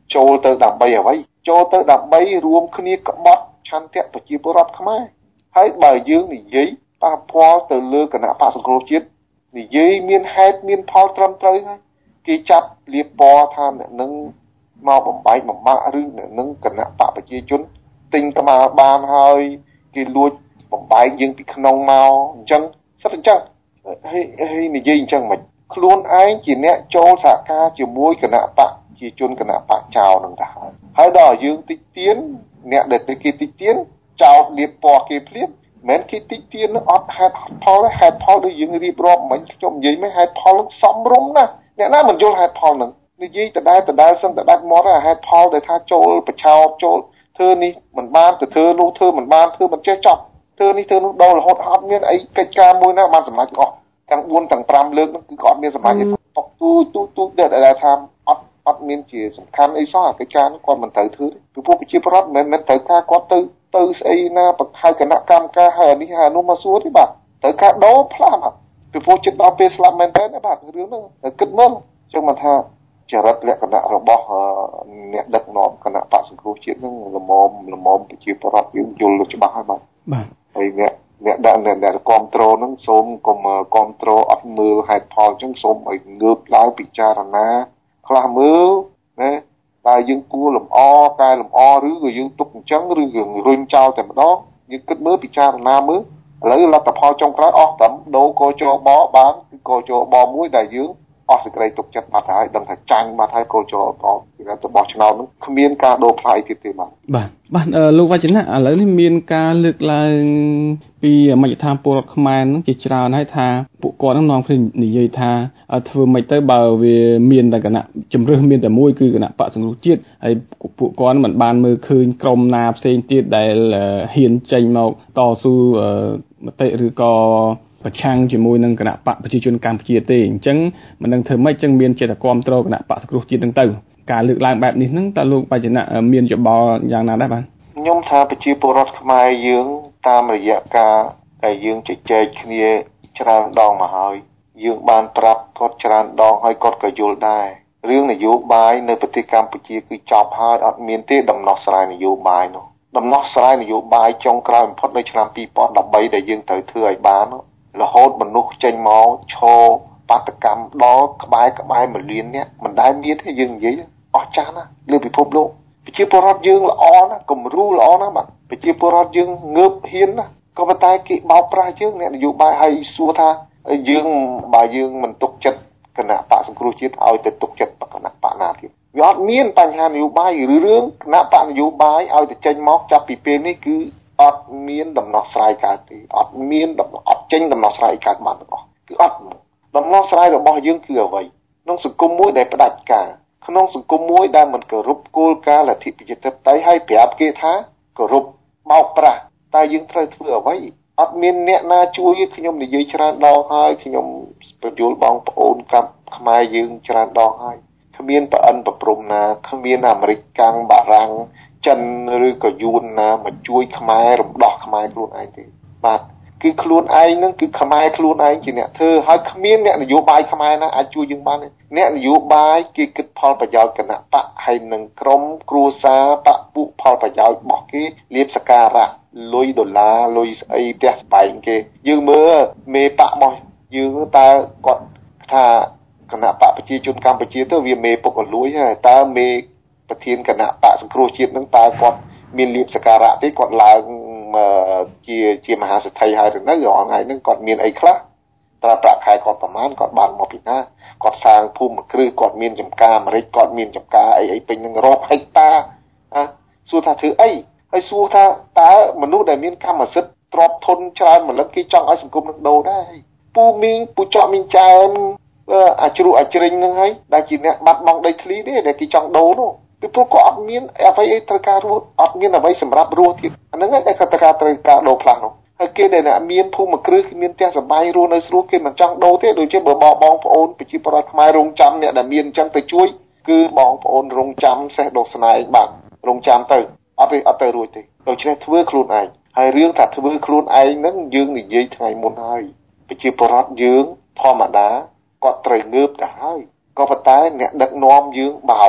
ចូលទៅដើម្បីអ្វីចូលទៅដើម្បីរួមគ្នាក្បត់ឆន្ទៈប្រជាពលរដ្ឋខ្មែរហើយបើយើងនិយាយប៉ះពាល់ទៅលើគណៈបក្សសង្គ្រោះជាតិនិយាយមានហេតុមានផលត្រឹមត្រូវហើយគេចាប់លៀបពណ៌ថាអ្នកនឹងមកបំបែកបំបាក់ឬអ្នកនឹងគណៈបកប្រជាជនទិញក្បាលបានហើយគេលួចបំបែកយើងពីក្នុងមកអញ្ចឹងសិតអញ្ចឹងហើយហើយនិយាយអញ្ចឹងមិនខ្លួនឯងជាអ្នកចូលសហការជាមួយគណៈបកជាជនគណៈបកចោលនឹងទៅហើយហើយដល់យើងតិចទៀនអ្នកដែលទៅគេតិចទៀនចោលលៀបពណ៌គេភ្លាមមិនគេតិចទៀននឹងអត់ហេតុផលហេតុផលដូចយើងរៀបរាប់មិញខ្ញុំនិយាយមិនហេតុផលនឹងសំរុំណាអ្នកណាមិនយល់ហេតុផលនឹងនិយាយដដែលដដែលសឹងតែដាច់មាត់ហេតុផលដែលថាចូលប្រឆោតចូលធ្វើនេះមិនបានទៅធ្វើនោះធ្វើមិនបានធ្វើមិនចេះចប់ធ្វើនេះធ្វើនោះដល់រហូតអត់មានអីកិច្ចការមួយណាបានសម្រេចអស់ទាំងបួនទាំងប្រាំលើកនោះគឺគាត់មានសម្រេចទុកទូទូទូដែលដែលថាអត់អត់មានជាសំខាន់អីសោះកិច្ចការនោះគាត់មិនត្រូវធ្វើទេពីពួកប្រជាពលរដ្ឋមិនមែនត្រូវការគាត់ទៅទៅស្អីណាបង្ខំគណៈកម្មការហើយនេះហើយនោះមកសួរទេបាទត្រូវការដោផ្លាស់បាទពីពួកចិត្តដល់ពេលស្លាប់មែនតើបាទរឿងហ្នឹងគិតមើលចឹងមកថាចរិតលក្ខណៈរបស់អ្នកដឹកនាំគណៈបក្សសង្គ្រោះជាតិហ្នឹងល្មមល្មមប្រជាពលរដ្ឋយើងយល់ច្បាស់ហើយបាទបាទហើយអ្នកអ្នកដាក់អ្នកដែលគ្រប់គ្រងហ្នឹងសូមកុំគ្រប់គ្រងអត់មើលហេតុផលចឹងសូមឲ្យងើបឡើងពិចារណាខ្លះមើលណាតើយើងគួរលំអកែលម្អឬក៏យើងទុកអញ្ចឹងឬក៏រុញចោលតែម្ដងយើងគិតមើលពិចារណាមើលឥឡូវលទ្ធផលចុងក្រោយអស់ត្រឹមដូរកោចបបានគឺកោចបមួយដែលយើងអស់សេចក្តីទុកចិត្តបាត់ហើយដឹងថាចាញ់បាត់ហើយកោចបពីទៅបោះឆ្នោតនោះគ្មានការដូរផ្លាយទៀតទេបាទបាទបាទលោកវចនៈឥឡូវនេះមានការលើកឡើងពីមជ្ឈដ្ឋានពលរដ្ឋខ្មែរនឹងជាច្រើនហើយថាពួកគាត់នឹងនាំគ្នានិយាយថាធ្វើម៉េចទៅបើវាមានតែគណៈជំរឿសមានតែមួយគឺគណៈបក្សសង្គ្រោះជាតិហើយពួកគាត់មិនបានមើលឃើញក្រុមណាផ្សេងទៀតដែលហ៊ានចេញមកតស៊ូមតិឬក៏ប្រឆាំងជាមួយនឹងគណៈបកប្រជាជនកម្ពុជាទេអញ្ចឹងមិនដឹងធ្វើម៉េចចឹងមានចេតគ្រប់គ្រងគណៈបកសង្គ្រោះជាតិហ្នឹងទៅការលើកឡើងបែបនេះហ្នឹងតើលោកបច្ចនៈមានយោបល់យ៉ាងណាដែរបាទខ្ញុំថាប្រជាពលរដ្ឋខ្មែរយើងតាមរយៈការដែលយើងជជែកគ្នាច្រើនដងមកហើយយើងបានប្រាប់គាត់ច្រើនដងហើយគាត់ក៏យល់ដែររឿងនយោបាយនៅប្រទេសកម្ពុជាគឺចប់ហើយអត់មានទេដំណោះស្រាយនយោបាយនោះដំណោះស្រាយនយោបាយចុងក្រោយបំផុតនៅឆ្នាំពីរពាន់ដប់បីដែលយើងត្រូវធ្វើឲ្យបានរហូតមនុស្សចេញមកឈរបាតកម្មដល់ក្បែរក្បែរមួយលាននេះមិនដែលមានទេយើងនិយាយអស់ចាស់ណាស់លើពិភពលោកប្រជាពលរដ្ឋយើងល្អណាស់គំរូល្អណាស់បាទប្រជាពលរដ្ឋយើងងើបហ៊ានណាស់ក៏ប៉ុន្តែគេបោកប្រាស់យើងអ្នកនយោបាយឲ្យសួរថាយើងបើយើងមិនទុកចិត្តគណៈបកសង្គ្រោះជាតិឲ្យទៅទុកចិត្តគណៈបកណាទៀតវាអត់មានបញ្ហានយោបាយឬរឿងគណៈបកនយោបាយឲ្យទៅចេញមកចាប់ពីពេលនេះគឺអត់មានដំណោះស្រាយកើតទេអត់មានអត់ចេញដំណោះស្រាយកើតបានទាំងអស់គឺអត់ដំណោះស្រាយរបស់យើងគឺអ្វីក្នុងសង្គមមួយដែលផ្ដាច់ការក្នុងសង្គមមួយដែលមិនគោរពគោលការណ៍លទ្ធិប្រជាធិបតេយ្យហើយប្រាប់គេថាគោរពបោកប្រាស់តែយើងត្រូវធ្វើអ្វីអត់មានអ្នកណាជួយខ្ញុំនិយាយច្រើនដងហើយខ្ញុំបញ្យល់បងប្អូនកាប់ខ្មែរយើងច្រើនដងហើយគ្មានប្រអិនប្រព្រំណាគ្មានអាមេរិកកាំងបារាំងចិនឬក៏យួនណាមកជួយខ្មែររំដោះខ្មែរខ្លួនឯងទេបាទគឺខ្លួនឯងនឹងគឺខ្មែរខ្លួនឯងជាអ្នកធ្វើហើយគ្មានអ្នកនយោបាយខ្មែរណាអាចជួយយើងបានទេអ្នកនយោបាយគេគិតផលប្រយោជន៍គណៈបកហើយនឹងក្រុមគ្រួសារបកពួកផលប្រយោជន៍របស់គេលៀបសការៈលុយដុល្លារលុយស្អីផ្ទះស្បែកគេយើងមើលមេបករបស់យើងតើគាត់ថាគណៈបកប្រជាជនកម្ពុជាទៅវាមេពុកអលួយហើយតើមេប្រធានគណៈបកសង្គ្រោះជាតិនឹងតើគាត់មានលៀបសការៈទេគាត់ឡើងជាជាមហាសេដ្ឋីហើយទៅនៅរហងៃហ្នឹងគាត់មានអីខ្លះតើប្រាក់ខែគាត់ប្រមាណគាត់បានមកពីណាគាត់សាងភូមិគ្រឹះគាត់មានចំការអាមេរិកគាត់មានចំការអីអីពេញនឹងរាប់ហិកតាណាសួរថាធ្វើអីហើយសួរថាតើមនុស្សដែលមានកម្មសិទ្ធិទ្រព្យធនច្រើនម្លឹកគេចង់ឲ្យសង្គមនឹងដូរដែរពូមីងពូចော့មីងចែមអាជ្រុអាជ្រិញហ្នឹងហើយដែលជាអ្នកបាត់បង់ដីធ្លីទេដែលគេចង់ដូរនោះពីព្រោះក៏អត់មានអ្វីអីត្រូវការរស់អត់មានអ្វីសម្រាប់រស់ទៀតអាហ្នឹងឯងដែលគាត់ត្រូវការត្រូវការដូរផ្លាស់នោះហើយគេដែលមានភូមិគ្រឹះគេមានផ្ទះសម្បែងរស់នៅស្រួលគេមិនចង់ដូរទេដូចជាបើបងបងប្អូនប្រជាពលរដ្ឋខ្មែររងចាំអ្នកដែលមានអញ្ចឹងទៅជួយគឺបងប្អូនរងចាំសេះដុសស្នែងបាទរងចាំទៅអត់ទេអត់ទៅរួចទេដូច្នេះធ្វើខ្លួនឯងហើយរឿងថាធ្វើខ្លួនឯងហ្នឹងយើងនិយាយថ្ងៃមុនហើយប្រជាពលរដ្ឋយើងធម្មតាគាត់ត្រូវងើបទៅហើយក៏ប៉ុន្តែអ្នកដឹកនាំយើងបោក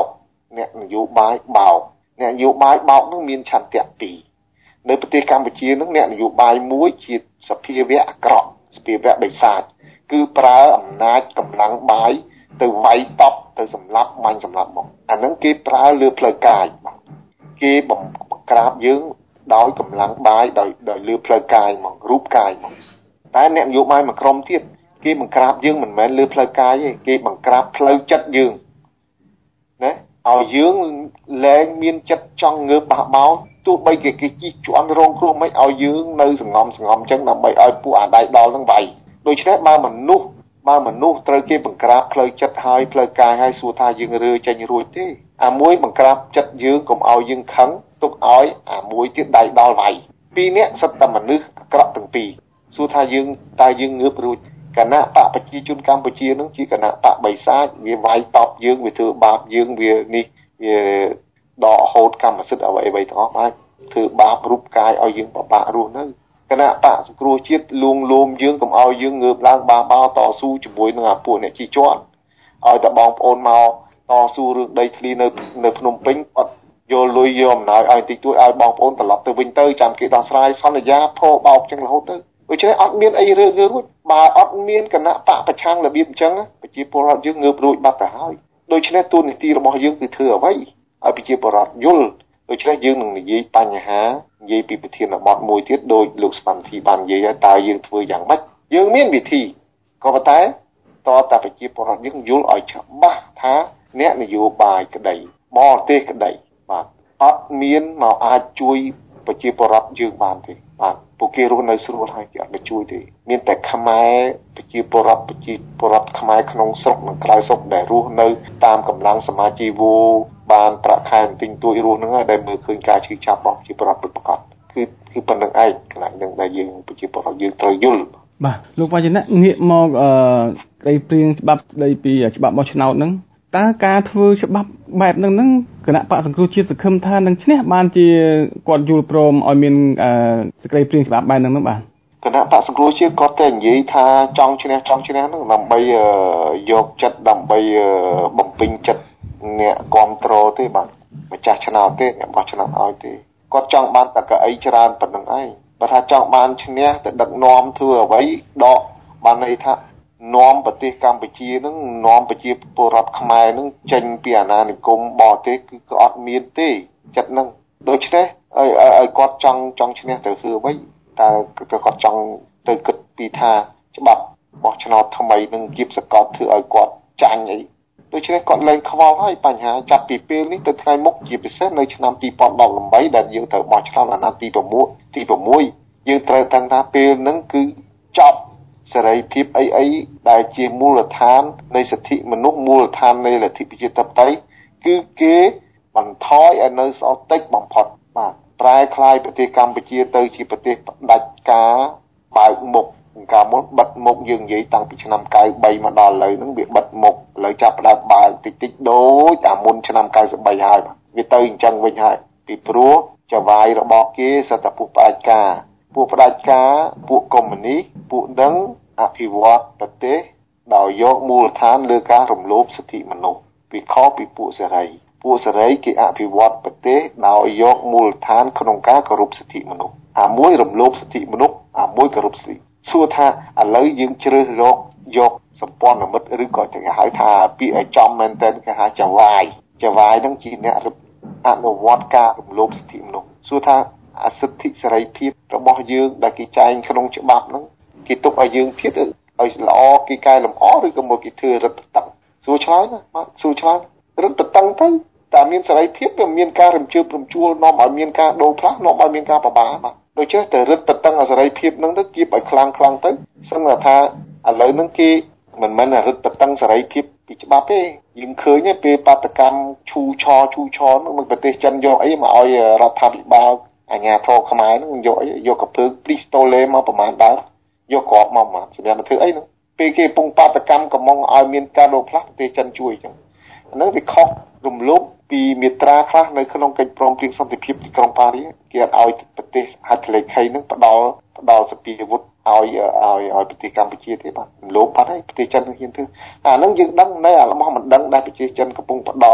អ្នកនយោបាយបោកអ្នកនយោបាយបោកនឹងមានឆន្ទៈពីរនៅប្រទេសកម្ពុជានឹងអ្នកនយោបាយមួយជាសភាវៈអាក្រក់សភាវៈបិសាចគឺប្រើអំណាចកម្លាំងបាយទៅវាយតប់ទៅសម្លាប់បាញ់សម្លាប់មកអានឹងគេប្រើលើផ្លូវកាយគេបំក្រាបយើងដោយកម្លាំងបាយដោយដោយលើផ្លូវកាយមករូបកាយមកតែអ្នកនយោបាយមួយក្រុមទៀតគេបង្ក្រាបយើងមិនមែនលើផ្លូវកាយទេគេបង្ក្រាបផ្លូវចិត្តយើងណាឲ្យយើងលែងមានចិត្តចង់ងើបបះបោរទោះបីគេគេជិះជាន់រងគ្រោះមិនឲ្យយើងនៅសងំសងំចឹងដើម្បីឲ្យពួកអាដៃដល់នឹងវាយដូច្នេះបើមនុស្សបើមនុស្សត្រូវគេបង្ក្រាបផ្លូវចិត្តហើយផ្លូវកាយហើយសួរថាយើងរើចេញរួចទេអាមួយបង្ក្រាបចិត្តយើងកុំឲ្យយើងខឹងទុកឲ្យអាមួយទៀតដៃដល់វាយពីរនាក់សិតតែមនុស្សអាក្រក់ទាំងពីរសួរថាយើងតើយើងងើបរួចគណៈបកប្រជាជនកម្ពុជានឹងជាគណៈបកបិសាចវាវាយតប់យើងវាធ្វើបាបយើងវានេះវាដកហូតកម្មសិទ្ធិអ្វីអ្វីទាំងអស់បាទធ្វើបាបរូបកាយឲ្យយើងបបាក់រស់នៅគណៈបកសង្គ្រោះជាតិលួងលោមយើងកុំឲ្យយើងងើបឡើងបះបោតស៊ូជាមួយនឹងអាពួកអ្នកជីជាន់ឲ្យតែបងប្អូនមកតស៊ូរឿងដីធ្លីនៅនៅភ្នំពេញអត់យកលុយយកអំណោយឲ្យតិចតួចឲ្យបងប្អូនត្រឡប់ទៅវិញទៅចាំគេដោះស្រាយសន្យាផោបោកចឹងរហូតទៅដូច្នេះអត់មានអីរើរើរួចបើអត់មានគណៈបកប្រឆាំងរបៀបអញ្ចឹងប្រជាពលរដ្ឋយើងងើបរួចបាត់ទៅហើយដូច្នេះទូនីតិរបស់យើងគឺធ្វើអ្វីឲ្យប្រជាពលរដ្ឋយល់ដូច្នេះយើងនឹងនិយាយបញ្ហានិយាយពីប្រធានបទមួយទៀតដោយលោកស្វាន់ធីបាននិយាយតើយើងធ្វើយ៉ាងម៉េចយើងមានវិធីក៏ប៉ុន្តែតើតាប្រជាពលរដ្ឋយើងយល់ឲ្យច្បាស់ថាអ្នកនយោបាយក្តីបរទេសក្តីបាទអត់មានមកអាចជួយប្រជាពលរដ្ឋយើងបានទេបាទពួកគេរស់នៅស្រួលហើយគេអត់មកជួយទេមានតែខ្មែរប្រជាពលរដ្ឋប្រជាពលរដ្ឋខ្មែរក្នុងស្រុកនិងក្រៅស្រុកដែលរស់នៅតាមកម្លាំងសមាជិកវូបានប្រាក់ខែទិញទួយរស់ហ្នឹងដែលមើលឃើញការឈឺចាប់របស់ប្រជាពលរដ្ឋពិតប្រាកដគឺគឺប៉ុណ្្នឹងឯងកន្លែងហ្នឹងដែលយើងប្រជាពលរដ្ឋយើងត្រូវយល់បាទលោកវ៉ាជនៈងាកមកអឺស្ដីព្រៀងច្បាប់ស្ដីពីច្បាប់បោះឆ្នោតហ្នឹងតើការធ្វើច្បាប់បែបហ្នឹងហ្នឹងគណៈបកសង្គ្រោះជាតិសង្ឃឹមថានឹងឈ្នះបានជាគាត់យល់ព្រមឲ្យមានសេចក្តីព្រៀងច្បាប់បែបហ្នឹងហ្នឹងបាទគណៈបកសង្គ្រោះជាតិគាត់តែនិយាយថាចង់ឈ្នះចង់ឈ្នះហ្នឹងដើម្បីយកចិត្តដើម្បីបំពេញចិត្តអ្នកគ្រប់គ្រងទេបាទម្ចាស់ឆ្នោតទេអ្នកបោះឆ្នោតឲ្យទេគាត់ចង់បានតែកៅអីច្រើនប៉ុណ្្នឹងឯងបើថាចង់បានឈ្នះទៅដឹកនាំធ្វើអ្វីដកបានន័យថានាំប្រទេសកម្ពុជានឹងនាំប្រជាពលរដ្ឋខ្មែរនឹងចេញពីអាណានិគមបរទេសគឺក៏អត់មានទេចិត្តនឹងដូច្នេះឲ្យឲ្យគាត់ចង់ចង់ឈ្នះទៅធ្វើអ្វីតើគាត់ចង់ទៅគិតពីថាច្បាប់បោះឆ្នោតថ្មីនឹងគៀបសកលធ្វើឲ្យគាត់ចាញ់អីដូច្នេះគាត់លែងខ្វល់ហើយបញ្ហាចាប់ពីពេលនេះទៅថ្ងៃមុខជាពិសេសនៅឆ្នាំពីរពាន់ដប់ប្រាំបីដែលយើងត្រូវបោះឆ្នោតអាណត្តិទី6ទី6យើងត្រូវតាំងថាពេលហ្នឹងគឺចប់សេរីភាពអីអីដែលជាមូលដ្ឋាននៃសិទ្ធិមនុស្សមូលដ្ឋាននៃលទ្ធិប្រជាធិបតេយ្យគឺគេបន្ថយឲ្យនៅសល់តិចបំផុតបាទប្រែក្លាយប្រទេសកម្ពុជាទៅជាប្រទេសផ្ដាច់ការបើកមុខកាលមុនបិទមុខយើងនិយាយតាំងពីឆ្នាំ九mươi baមកដល់ឥឡូវហ្នឹងវាបិទមុខឥឡូវចាប់ផ្ដើមបើកតិចតិចដូចអាមុនឆ្នាំ九mươi baហើយវាទៅអញ្ចឹងវិញហើយពីព្រោះចវាយរបស់គេសត្វតែពួកផ្ដាច់ការពួកផ្ដាច់ការពួកកុម្មុយនីសពួកនឹងអភិវឌ្ឍប្រទេសដោយយកមូលដ្ឋានលើការរំលោភសិទ្ធិមនុស្សពីខុសពីពួកសេរីពួកសេរីគេអភិវឌ្ឍប្រទេសដោយយកមូលដ្ឋានក្នុងការគោរពសិទ្ធិមនុស្សអាមួយរំលោភសិទ្ធិមនុស្សអាមួយគោរពសិទ្ធិសួរថាឥឡូវយើងជ្រើសរកយកសម្ព័ន្ធមិត្តឬក៏គេហៅថាពាក្យឲ្យចំមែនតើគេហៅចវាយចវាយនឹងជាអ្នកអនុវត្តការរំលោភសិទ្ធិមនុស្សសួរថាអសិទ្ធិសេរីភាពរបស់យើងដែលគេចែងក្នុងច្បាប់ហ្នឹងគេទុកឲ្យយើងទៀតឲ្យល្អគេកែលម្អឬក៏មកគេធ្វើរឹតបន្តឹងសួរឆ្លើយណាបាទសួរឆ្លើយរឹតបន្តឹងទៅតែមានសេរីភាពវាមានការរំជើបរំជួលនាំឲ្យមានការដូរផ្លាស់នាំឲ្យមានការបបាបាទដូច្នេះតែរឹតបន្តឹងសេរីភាពហ្នឹងទៅគៀបឲ្យខ្លាំងខ្លាំងទៅសឹងថាឥឡូវហ្នឹងគេមិនមែនរឹតបន្តឹងសេរីភាពពីច្បាប់ទេយើងឃើញពេលបាតកម្មឈូឆឈូឆហ្នឹងនៅប្រទេសចិនយកអីមកឲ្យរដ្ឋាភិបាលអាញាធរខ្មែរហ្នឹងយកអីយកកពើព្រីស្តូលេមកប្រមាណដើមយកក្របមកមកសម្រាប់ធ្វើអីហ្នឹងពេលគេពងបាតកម្មកំងឲ្យមានការដូរផ្លាស់ប្រទេសចិនជួយអញ្ចឹងអាហ្នឹងវាខុសរំលោភពីមាត្រាខ្លះនៅក្នុងកិច្ចព្រមព្រៀងសន្តិភាពទីក្រុងប៉ារីសគេអត់ឲ្យប្រទេសហត្ថលេខីហ្នឹងផ្ដល់ផ្ដល់សពាវុធឲ្យឲ្យឲ្យប្រទេសកម្ពុជាទេបាទរំលោភបាត់ហើយប្រទេសចិនហ៊ានធ្វើអាហ្នឹងយើងដឹងនៅអារបស់មិនដឹងដែលប្រទេសចិនកំពុងផ្ដល់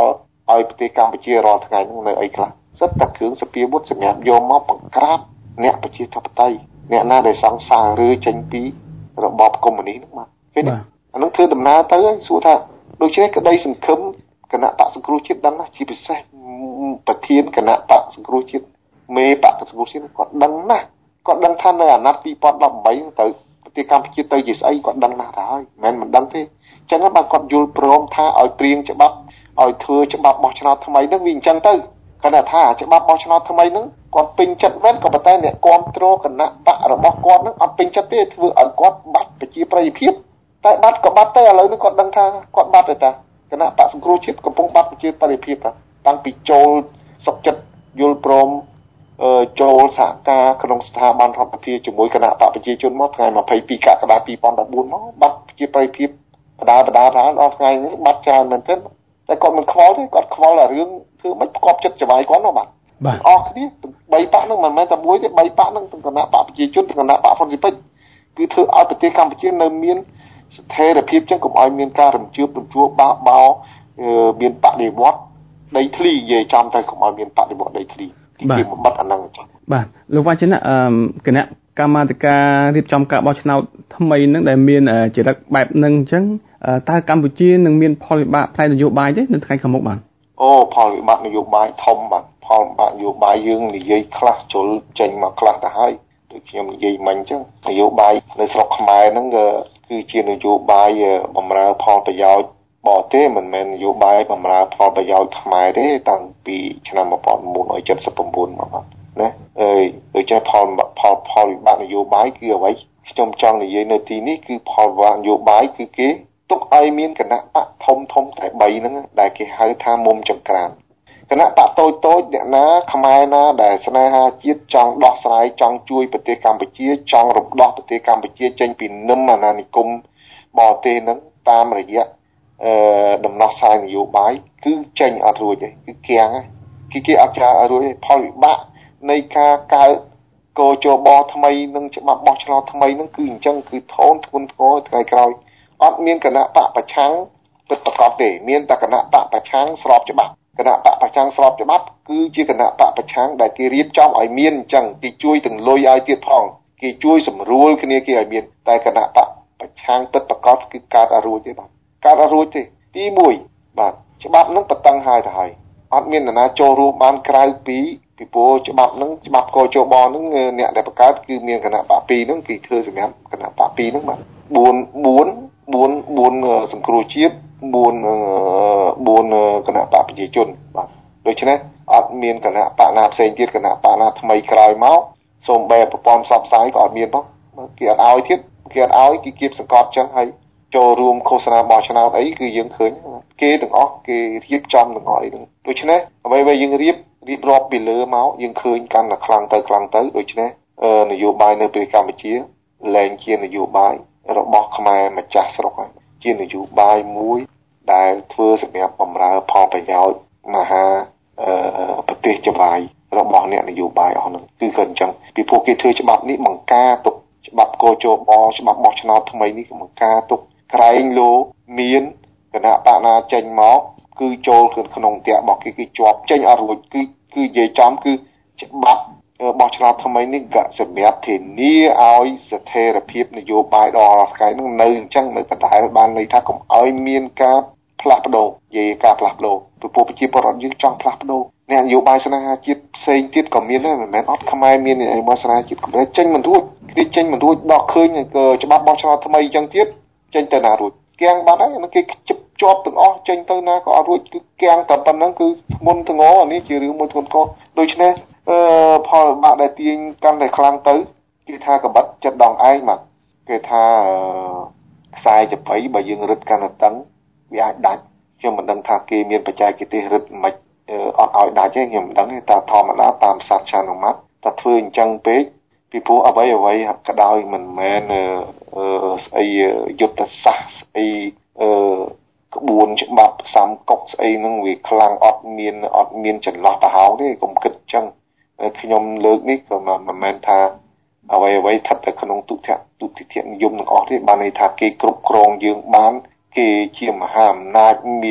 ឲ្យប្រទេសកម្ពុជារាល់ថ្ងៃហ្នឹងនៅអីខ្លះសិតតែគ្រឿងសពាវុធសម្រាប់យកមកបង្ក្រាបអ្នកប្រជាធិបតេយ្យអ្នកណាដែលសង្សារឬចេញពីរបបកុម្មុយនីសហ្នឹងបាទឃើញទេអានឹងធ្វើដំណើរទៅហើយសួរថាដូច្នេះក្តីសង្ឃឹមគណៈបកសង្គ្រោះជាតិដឹងណាស់ជាពិសេសប្រធានគណៈបកសង្គ្រោះជាតិមេបកសង្គ្រោះជាតិគាត់ដឹងណាស់គាត់ដឹងថានៅអាណត្តិពីរពាន់ដប់ប្រាំទៅប្រទេសកម្ពុជាទៅជាស្អីគាត់ដឹងណាស់ហើយមិនមែនមិនដឹងទេអញ្ចឹងបាទគាត់យល់ព្រមថាឲ្យព្រៀងច្បាប់ឲ្យធ្វើច្បាប់បោះឆ្នោតថ្មីហ្នឹងវាអញ្ចឹងទៅគាត់ថាច្បាប់បោះឆ្នោតថ្មីហ្នឹងគាត់ពេញចិត្តមែនក៏ប៉ុន្តែអ្នកគ្រប់គ្រងគណៈបករបស់គាត់ហ្នឹងអត់ពេញចិត្តទេធ្វើឲ្យគាត់បាត់ប្រជាប្រិយភាពតែបាត់ក៏បាត់ទៅឥឡូវនេះគាត់ដឹងថាគាត់បាត់ទៅតាគណៈបកសង្គ្រោះជាតិកំពុងបាត់ប្រជាប្រិយភាពតាំងពីចូលសុខចិត្តយល់ព្រមចូលសហការក្នុងស្ថាប័នរដ្ឋាភិបាលជាមួយគណៈបកប្រជាជនមកថ្ងៃម្ភៃពីរកក្កដាពីរពាន់ដប់បួនមកបាត់ប្រជាប្រិយភាពបដាបដាថាដល់ថ្ងៃនេះបាត់ច្រើនមែនទែនតែគាត់មិនខ្វល់ទេគាត់ខ្វល់តែរឿងធ្វើមិនផ្គប់ចិត្តច្បាយគាត់មកបាទបាទអស់គ្នាបីប៉ាក់ហ្នឹងមិនមែនតែមួយទេបីប៉ាក់ហ្នឹងទាំងគណៈបកប្រជាជនទាំងគណៈបកហ្វុនស៊ីពេចគឺធ្វើឲ្យប្រទេសកម្ពុជានៅមានស្ថិរភាពចឹងកុំឲ្យមានការរំជើបរំជួលបោកបោមានបដិវត្តដីធ្លីនិយាយចំទៅកុំឲ្យមានបដិវត្តដីធ្លីទីពីបំបត្តិអាហ្នឹងចឹងបាទលោកវ៉ាន់ចិនគណៈកម្មាធិការរៀបចំការបោះឆ្នោតថ្មីហ្នឹងដែលមានចរិតបែបហ្នឹងអញ្ចឹងតើកម្ពុជានឹងមានផលវិបាកផ្នែកនយោបាយទេនៅថ្ងៃខាងមុខបាទអូផលវិបាកនយោបាយធំបាទផលវិបាកនយោបាយយើងនិយាយខ្លះជុលចេញមកខ្លះទៅហើយដូចខ្ញុំនិយាយមិញអញ្ចឹងនយោបាយនៅស្រុកខ្មែរហ្នឹងគឺជានយោបាយបម្រើផលប្រយោជន៍បរទេសមិនមែននយោបាយបម្រើផលប្រយោជន៍ខ្មែរទេតាំងពីឆ្នាំmột nghìn chín trăm七十九មកបាទណាអើយដូចជាផលផលផលវិបាកនយោបាយគឺអ្វីខ្ញុំចង់និយាយនៅទីនេះគឺផលវិបាកនយោបាយគឺគេទុកឲ្យមានគណៈបកធំធំតែបីហ្នឹងដែលគេហៅថាមុំចង្ក្រានគណៈបកតូចតូចអ្នកណាខ្មែរណាដែលស្នេហាជាតិចង់ដោះស្រាយចង់ជួយប្រទេសកម្ពុជាចង់រំដោះប្រទេសកម្ពុជាចេញពីនឹមអាណានិគមបរទេសហ្នឹងតាមរយៈអឺដំណោះស្រាយនយោបាយគឺចេញអត់រួចទេគឺគៀងគេគេអត់ចារួចទេផលវិបាកនៃការកើតកោជបថ្មីនឹងច្បាប់បោះឆ្នោតថ្មីនឹងគឺអញ្ចឹងគឺធនធ្ងន់ធ្ងរថ្ងៃក្រោយអត់មានគណៈបកប្រឆាំងពិតប្រាកដទេមានតែគណៈបកប្រឆាំងស្របច្បាប់គណៈបកប្រឆាំងស្របច្បាប់គឺជាគណៈបកប្រឆាំងដែលគេរៀបចំឲ្យមានអញ្ចឹងគេជួយទាំងលុយឲ្យទៀតផងគេជួយសម្រួលគ្នាគេឲ្យមានតែគណៈបកប្រឆាំងពិតប្រាកដគឺកើតអត់រួចទេបាទកើតអត់រួចទេទីមួយបាទច្បាប់នឹងបតឹងហើយទៅហើយអត់មាននរណាចូលរួមបានក្រៅពីពីព្រោះច្បាប់នឹងច្បាប់កោជបនឹងអ្នកដែលបង្កើតគឺមានគណៈបកពីរនឹងគេធ្វើសម្រាប់គណៈបកពីរនឹងបាទ4 4 4 4សង្គ្រោះជាតិ4 4គណៈបកប្រជាជនបាទដូច្នេះអត់មានគណៈបកណាផ្សេងទៀតគណៈបកណាថ្មីក្រោយមកសូម្បីប្រព័ន្ធផ្សព្វផ្សាយក៏អត់មានផងគេអត់ឲ្យទៀតគេអត់ឲ្យគេគៀបសង្កត់ចឹងហើយចូលរួមឃោសនាបោះឆ្នោតអីគឺយើងឃើញគេទាំងអស់គេរៀបចំទាំងអស់អីហ្នឹងដូច្នេះអ្វីៗយើងរៀបរៀបរាប់ពីលើមកយើងឃើញកាន់តែខ្លាំងទៅខ្លាំងទៅដូច្នេះនយោបាយនៅប្រទេសកម្ពុជាលែងជានយោបាយរបស់ខ្មែរម្ចាស់ស្រុកហើយជានយោបាយមួយដែលធ្វើសម្រាប់បម្រើផលប្រយោជន៍មហាប្រទេសចវាយរបស់អ្នកនយោបាយអស់ហ្នឹងគឺគាត់អញ្ចឹងពីព្រោះគេធ្វើច្បាប់នេះបង្ការទុកច្បាប់កោជបច្បាប់បោះឆ្នោតថ្មីនេះគឺបង្ការទុកក្រែងលោមានគណៈបកណាចេញមកគឺចូលក្នុងផ្ទះរបស់គេគឺជាប់ចេញអត់រួចគឺគឺនិយាយចំគឺច្បាប់បោះឆ្នោតថ្មីនេះក៏សម្រាប់ធានាឲ្យស្ថិរភាពនយោបាយដល់រាល់ថ្ងៃហ្នឹងនៅអញ្ចឹងនៅដដែលបានន័យថាកុំឲ្យមានការផ្លាស់ប្ដូរនិយាយការផ្លាស់ប្ដូរព្រោះប្រជាពលរដ្ឋយើងចង់ផ្លាស់ប្ដូរអ្នកនយោបាយស្នេហាជាតិផ្សេងទៀតក៏មានដែរមិនមែនអត់ខ្មែរមានអីមកស្នេហាជាតិក៏ចេញមិនរួចគេចេញមិនរួចដកឃើញច្បាប់បោះឆ្នោតថ្មីអញ្ចឹងទៀតចេញទៅណារួចគៀងបាត់ហើយគេជាប់ទាំងអស់ចេញទៅណាក៏អត់រួចគឺគៀងតែប៉ុណ្្នឹងគឺធ្ងន់ធ្ងរអានេះជារឿងមួយធ្ងន់ធ្ងរដូច្នេះអឺផលបាក់ដែលទាញកាន់តែខ្លាំងទៅគឺថាកបិតចិត្តដងឯងមកគេថាខ្សែចបៃបើយើងរឹតកាន់តែតឹងវាអាចដាច់ខ្ញុំមិនដឹងថាគេមានបច្ចេកទេសរឹតមិនអត់ឲ្យដាច់ទេខ្ញុំមិនដឹងទេតែធម្មតាតាមសាស្ត្រឆានុម័តតែធ្វើអញ្ចឹងពេកពីព្រោះអ្វីអ្វីក៏ដោយមិនមែនស្អីយុទ្ធសាស្ត្រស្អីអឺក្បួនច្បាប់សាមកុកស្អីហ្នឹងវាខ្លាំងអត់មានអត់មានចន្លោះប្រហោងទេកុំគិតអញ្ចឹងខ្ញុំលើកនេះក៏មិនមែនថាអ្វីអ្វីស្ថិតតែក្នុងទុតិយទុតិយនិយមទាំងអស់ទេបានន័យថាគេគ្រប់គ្រងយើងបានគេជាមហាអំណាចមាន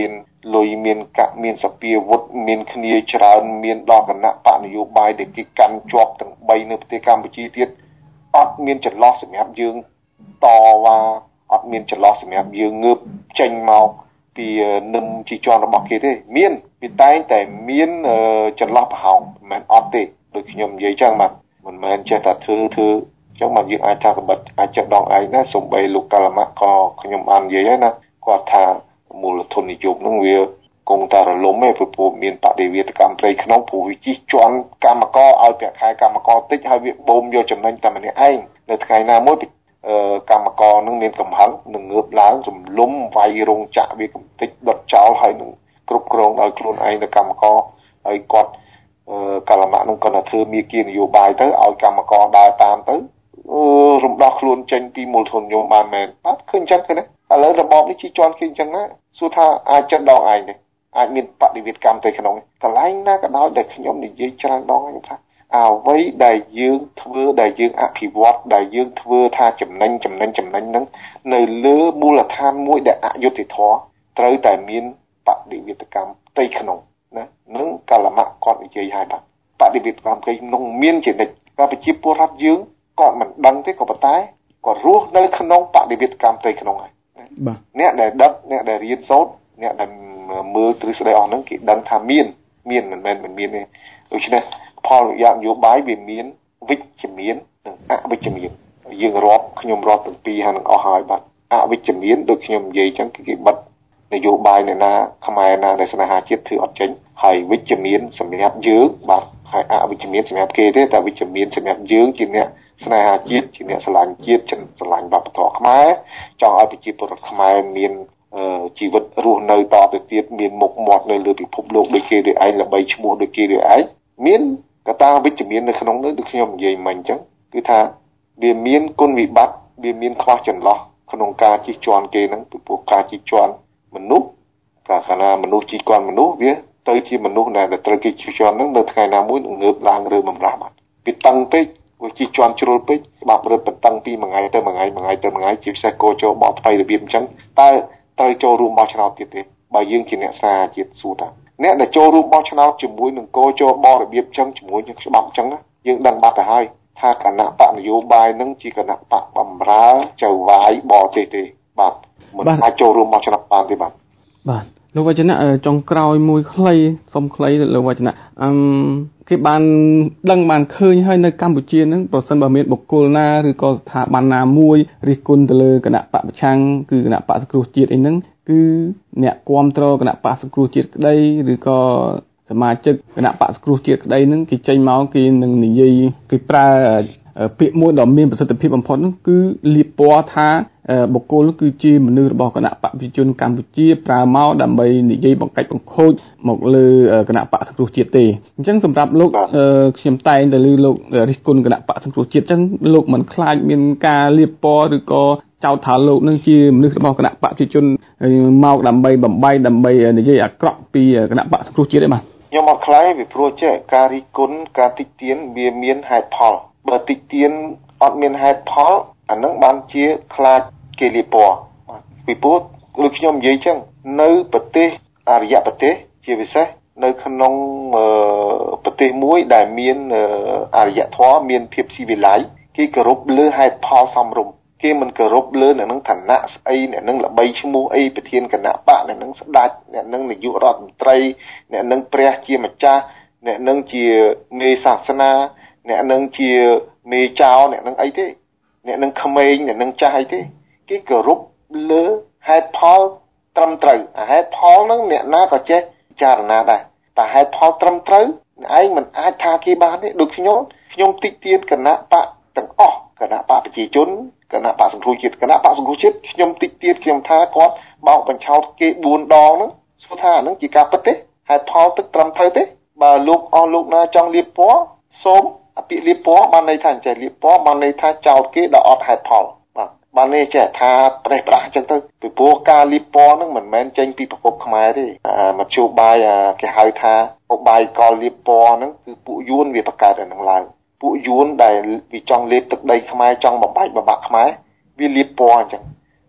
លុយមានកាក់មានសពាវុធមានគ្នាច្រើនមានដល់គណៈបកនយោបាយដែលគេកាន់ជាប់ទាំង3នៅប្រទេសកម្ពុជាទៀតអត់មានចន្លោះសម្រាប់យើងតវ៉ាអត់មានចន្លោះសម្រាប់យើងងើបចេញមកពីនឹមជីជាន់របស់គេទេមានពីតែងតែមានចន្លោះប្រហោងមិនមែនអត់ទេដូចខ្ញុំនិយាយចឹងបាទមិនមែនចេះតែធ្វើធ្វើចឹងមកយើងអាចថាក្បិតអាចចិត្តដងឯងណាសំបីលោកកាលម៉ាក់ក៏ខ្ញុំបាននិយាយហើយណាគាត់ថាមូលធននិយមនឹងវាគង់តែរលំឯងព្រោះមានបដិវេតកម្មព្រៃក្នុងព្រោះវាជិះជាន់កម្មករឲ្យប្រាក់ខែកម្មករតិចហើយវាបូមយកចំណេញតែម្នាក់ឯងនៅថ្ងៃណាមួយកម្មករនឹងមានកំហឹងនឹងងើបឡើងរំលំវាយរោងចក្រវាកំតិចដុតចោលហើយនឹងគ្រប់គ្រងដោយខ្លួនឯងទៅកម្មករហើយគាត់កាលម៉ាក់នឹងគាត់ថាធ្វើមាគ៌ានយោបាយទៅឲ្យកម្មករដើរតាមទៅរំដោះខ្លួនចេញពីមូលធននិយមបានមែនបាទឃើញចឹងឃើញណាឥឡូវរបបនេះជិះជាន់គេអញ្ចឹងណាសួរថាអាចចិត្តដងឯងទេអាចមានបដិវេតកម្មទៅក្នុងកន្លែងណាក៏ដោយដែលខ្ញុំនិយាយច្រើនដងខ្ញុំថាអ្វីដែលយើងធ្វើដែលយើងអភិវឌ្ឍដែលយើងធ្វើថាចំណេញចំណេញចំណេញហ្នឹងនៅលើមូលដ្ឋានមួយដែលអយុត្តិធម៌ត្រូវតែមានបដិវេតកម្មផ្ទៃក្នុងណានឹងកាលម៉ាក់គាត់និយាយហើយបាទបដិវេតកម្មផ្ទៃក្នុងមានជានិច្ចតែប្រជាពលរដ្ឋយើងគាត់មិនដឹងទេក៏ប៉ុន្តែគាត់រស់នៅក្នុងបដិវេតកម្មផ្ទៃក្នុងហើយបាទអ្នកដែលដឹកអ្នកដែលរៀនសូត្រអ្នកដែលមើលទ្រឹស្ដីអស់ហ្នឹងគេដឹងថាមានមានមិនមែនមិនមានទេដូច្នេះផលប្រយោជន៍នយោបាយវាមានវិជ្ជមាននិងអវិជ្ជមានយើងរាប់ខ្ញុំរាប់ទាំងពីរហើយនឹងអស់ហើយបាទអវិជ្ជមានដូចខ្ញុំនិយាយអញ្ចឹងគឺគេបិទនយោបាយអ្នកណាខ្មែរណាដែលស្នេហាជាតិធ្វើអត់ចេញហើយវិជ្ជមានសម្រាប់យើងបាទហើយអវិជ្ជមានសម្រាប់គេទេតែវិជ្ជមានសម្រាប់យើងជាអ្នកស្នេហាជាតិជាអ្នកស្រឡាញ់ជាតិស្រឡាញ់វប្បធម៌ខ្មែរចង់ឲ្យប្រជាពលរដ្ឋខ្មែរមានជីវិតរស់នៅតទៅទៀតមានមុខមាត់នៅលើពិភពលោកដូចគេដូចឯងល្បីឈ្មោះដូចគេដូចឯងមានកត្តាវិជ្ជមាននៅក្នុងនោះដូចខ្ញុំនិយាយមិញអញ្ចឹងគឺថាវាមានគុណវិបត្តិវាមានខ្វះចន្លោះក្នុងការជិះជាន់គេហ្នឹងពីព្រោះការជិះជាន់មនុស្សកាលណាមនុស្សជិះជាន់មនុស្សវាទៅជាមនុស្សដែលត្រូវគេជិះជាន់ហ្នឹងនៅថ្ងៃណាមួយនឹងងើបឡើងឬបំរាស់បាត់វាតឹងពេកវាជិះជាន់ជ្រុលពេកច្បាប់រត់បន្តឹងពីមួយថ្ងៃទៅមួយថ្ងៃមួយថ្ងៃទៅមួយថ្ងៃជាពិសេសកោចូលបកថ្មីរបៀបអញ្ចឹងតើត្រូវចូលរួមបោះឆ្នោតទៀតទេបើយើងជាអ្នកសារជាតិសួរថាអ្នកដែលចូលរួមបោះឆ្នោតជាមួយនឹងកោចូលបករបៀបអញ្ចឹងជាមួយនឹងច្បាប់អញ្ចឹងយើងដឹងបាត់ទៅហើយថាគណៈបកនយោបាយនឹងជាគណៈបកបំរើចៅវាយបរទេសទេបាទមិនអាចចូលរួមបោះឆ្នោតបានទេបាទបាទលោកវចនៈចុងក្រោយមួយខ្លីសុំខ្លីលោកវចនៈអឺគេបានដឹងបានឃើញហើយនៅកម្ពុជានឹងប្រសិនបើមានបុគ្គលណាឬក៏ស្ថាប័នណាមួយរិះគន់ទៅលើគណៈបកប្រឆាំងគឺគណៈបកសង្គ្រោះជាតិអីហ្នឹងគឺអ្នកគ្រប់គ្រងគណៈបកសង្គ្រោះជាតិក្តីឬក៏សមាជិកគណៈបកសង្គ្រោះជាតិក្តីហ្នឹងគេចេញមកគេនឹងនិយាយគេប្រើពាក្យមួយដ៏មានប្រសិទ្ធភាពបំផុតនោះគឺលាបពណ៌ថាបុគ្គលគឺជាមនុស្សរបស់គណៈបកប្រជាជនកម្ពុជាប្រើមកដើម្បីនិយាយបង្កាច់បង្ខូចមកលើគណៈបកសង្គ្រោះជាតិទេអញ្ចឹងសម្រាប់លោកខ្ញុំតែងតែលើលោករិះគន់គណៈបកសង្គ្រោះជាតិអញ្ចឹងលោកមិនខ្លាចមានការលាបពណ៌ឬក៏ចោទថាលោកនឹងជាមនុស្សរបស់គណៈបកប្រជាជនមកដើម្បីបំបីដើម្បីនិយាយអាក្រក់ពីគណៈបកសង្គ្រោះជាតិទេបាទខ្ញុំអត់ខ្លាចពីព្រោះចេះការរិះគន់ការតិចទៀនវាមានហេតុផលបើតិចទៀនអត់មានហេតុផលអានឹងបានជាខ្លាចគេលាបពណ៌ពីព្រោះដូចខ្ញុំនិយាយចឹងនៅប្រទេសអរិយប្រទេសជាពិសេសនៅក្នុងប្រទេសមួយដែលមានអរិយធម៌មានភាពស៊ីវិល័យគេគោរពលើហេតុផលសមរម្យគេមិនគោរពលើអ្នកនឹងឋានៈស្អីអ្នកនឹងល្បីឈ្មោះអីប្រធានគណៈបកអ្នកនឹងស្ដេចអ្នកនឹងនាយករដ្ឋមន្ត្រីអ្នកនឹងព្រះជាម្ចាស់អ្នកនឹងជាមេសាសនាអ្នកនឹងជាមេចៅអ្នកនឹងអីទេអ្នកនឹងក្មេងអ្នកនឹងចាស់អីទេគេគោរពលើហេតុផលត្រឹមត្រូវហេតុផលហ្នឹងអ្នកណាក៏ចេះពិចារណាដែរតែហេតុផលត្រឹមត្រូវឯងមិនអាចថាគេបានទេដូចខ្ញុំខ្ញុំតិចទៀតគណៈបកទាំងអស់គណៈបកប្រជាជនគណៈបកសង្គ្រោះជាតិគណៈបកសង្គ្រោះជាតិខ្ញុំតិចទៀតខ្ញុំថាគាត់បោកបញ្ឆោតគេបួនដងហ្នឹងសួរថាអាហ្នឹងជាការពិតទេហេតុផលទឹកត្រឹមត្រូវទេបើលោកអស់លោកណាចង់លាបពណ៌សូមអាពាក្យលាបពណ៌បានន័យថាអញ្ចេះលាបពណ៌បានន័យថាចោតគេដល់អត់ហេតុផលបាទបានន័យចេះថាប្រេះប្រាស់អញ្ចឹងទៅពីព្រោះការលាបពណ៌ហ្នឹងមិនមែនចេញពីប្រភពខ្មែរទេមធ្យោបាយគេហៅថាឧបាយកលលាបពណ៌ហ្នឹងគឺពួកយួនវាបង្កើតអាហ្នឹងឡើងពួកយួនដែលវាចង់លេបទឹកដីខ្មែរចង់បំបែកបំបាក់ខ្មែរវាលាបពណ៌អញ្ចឹង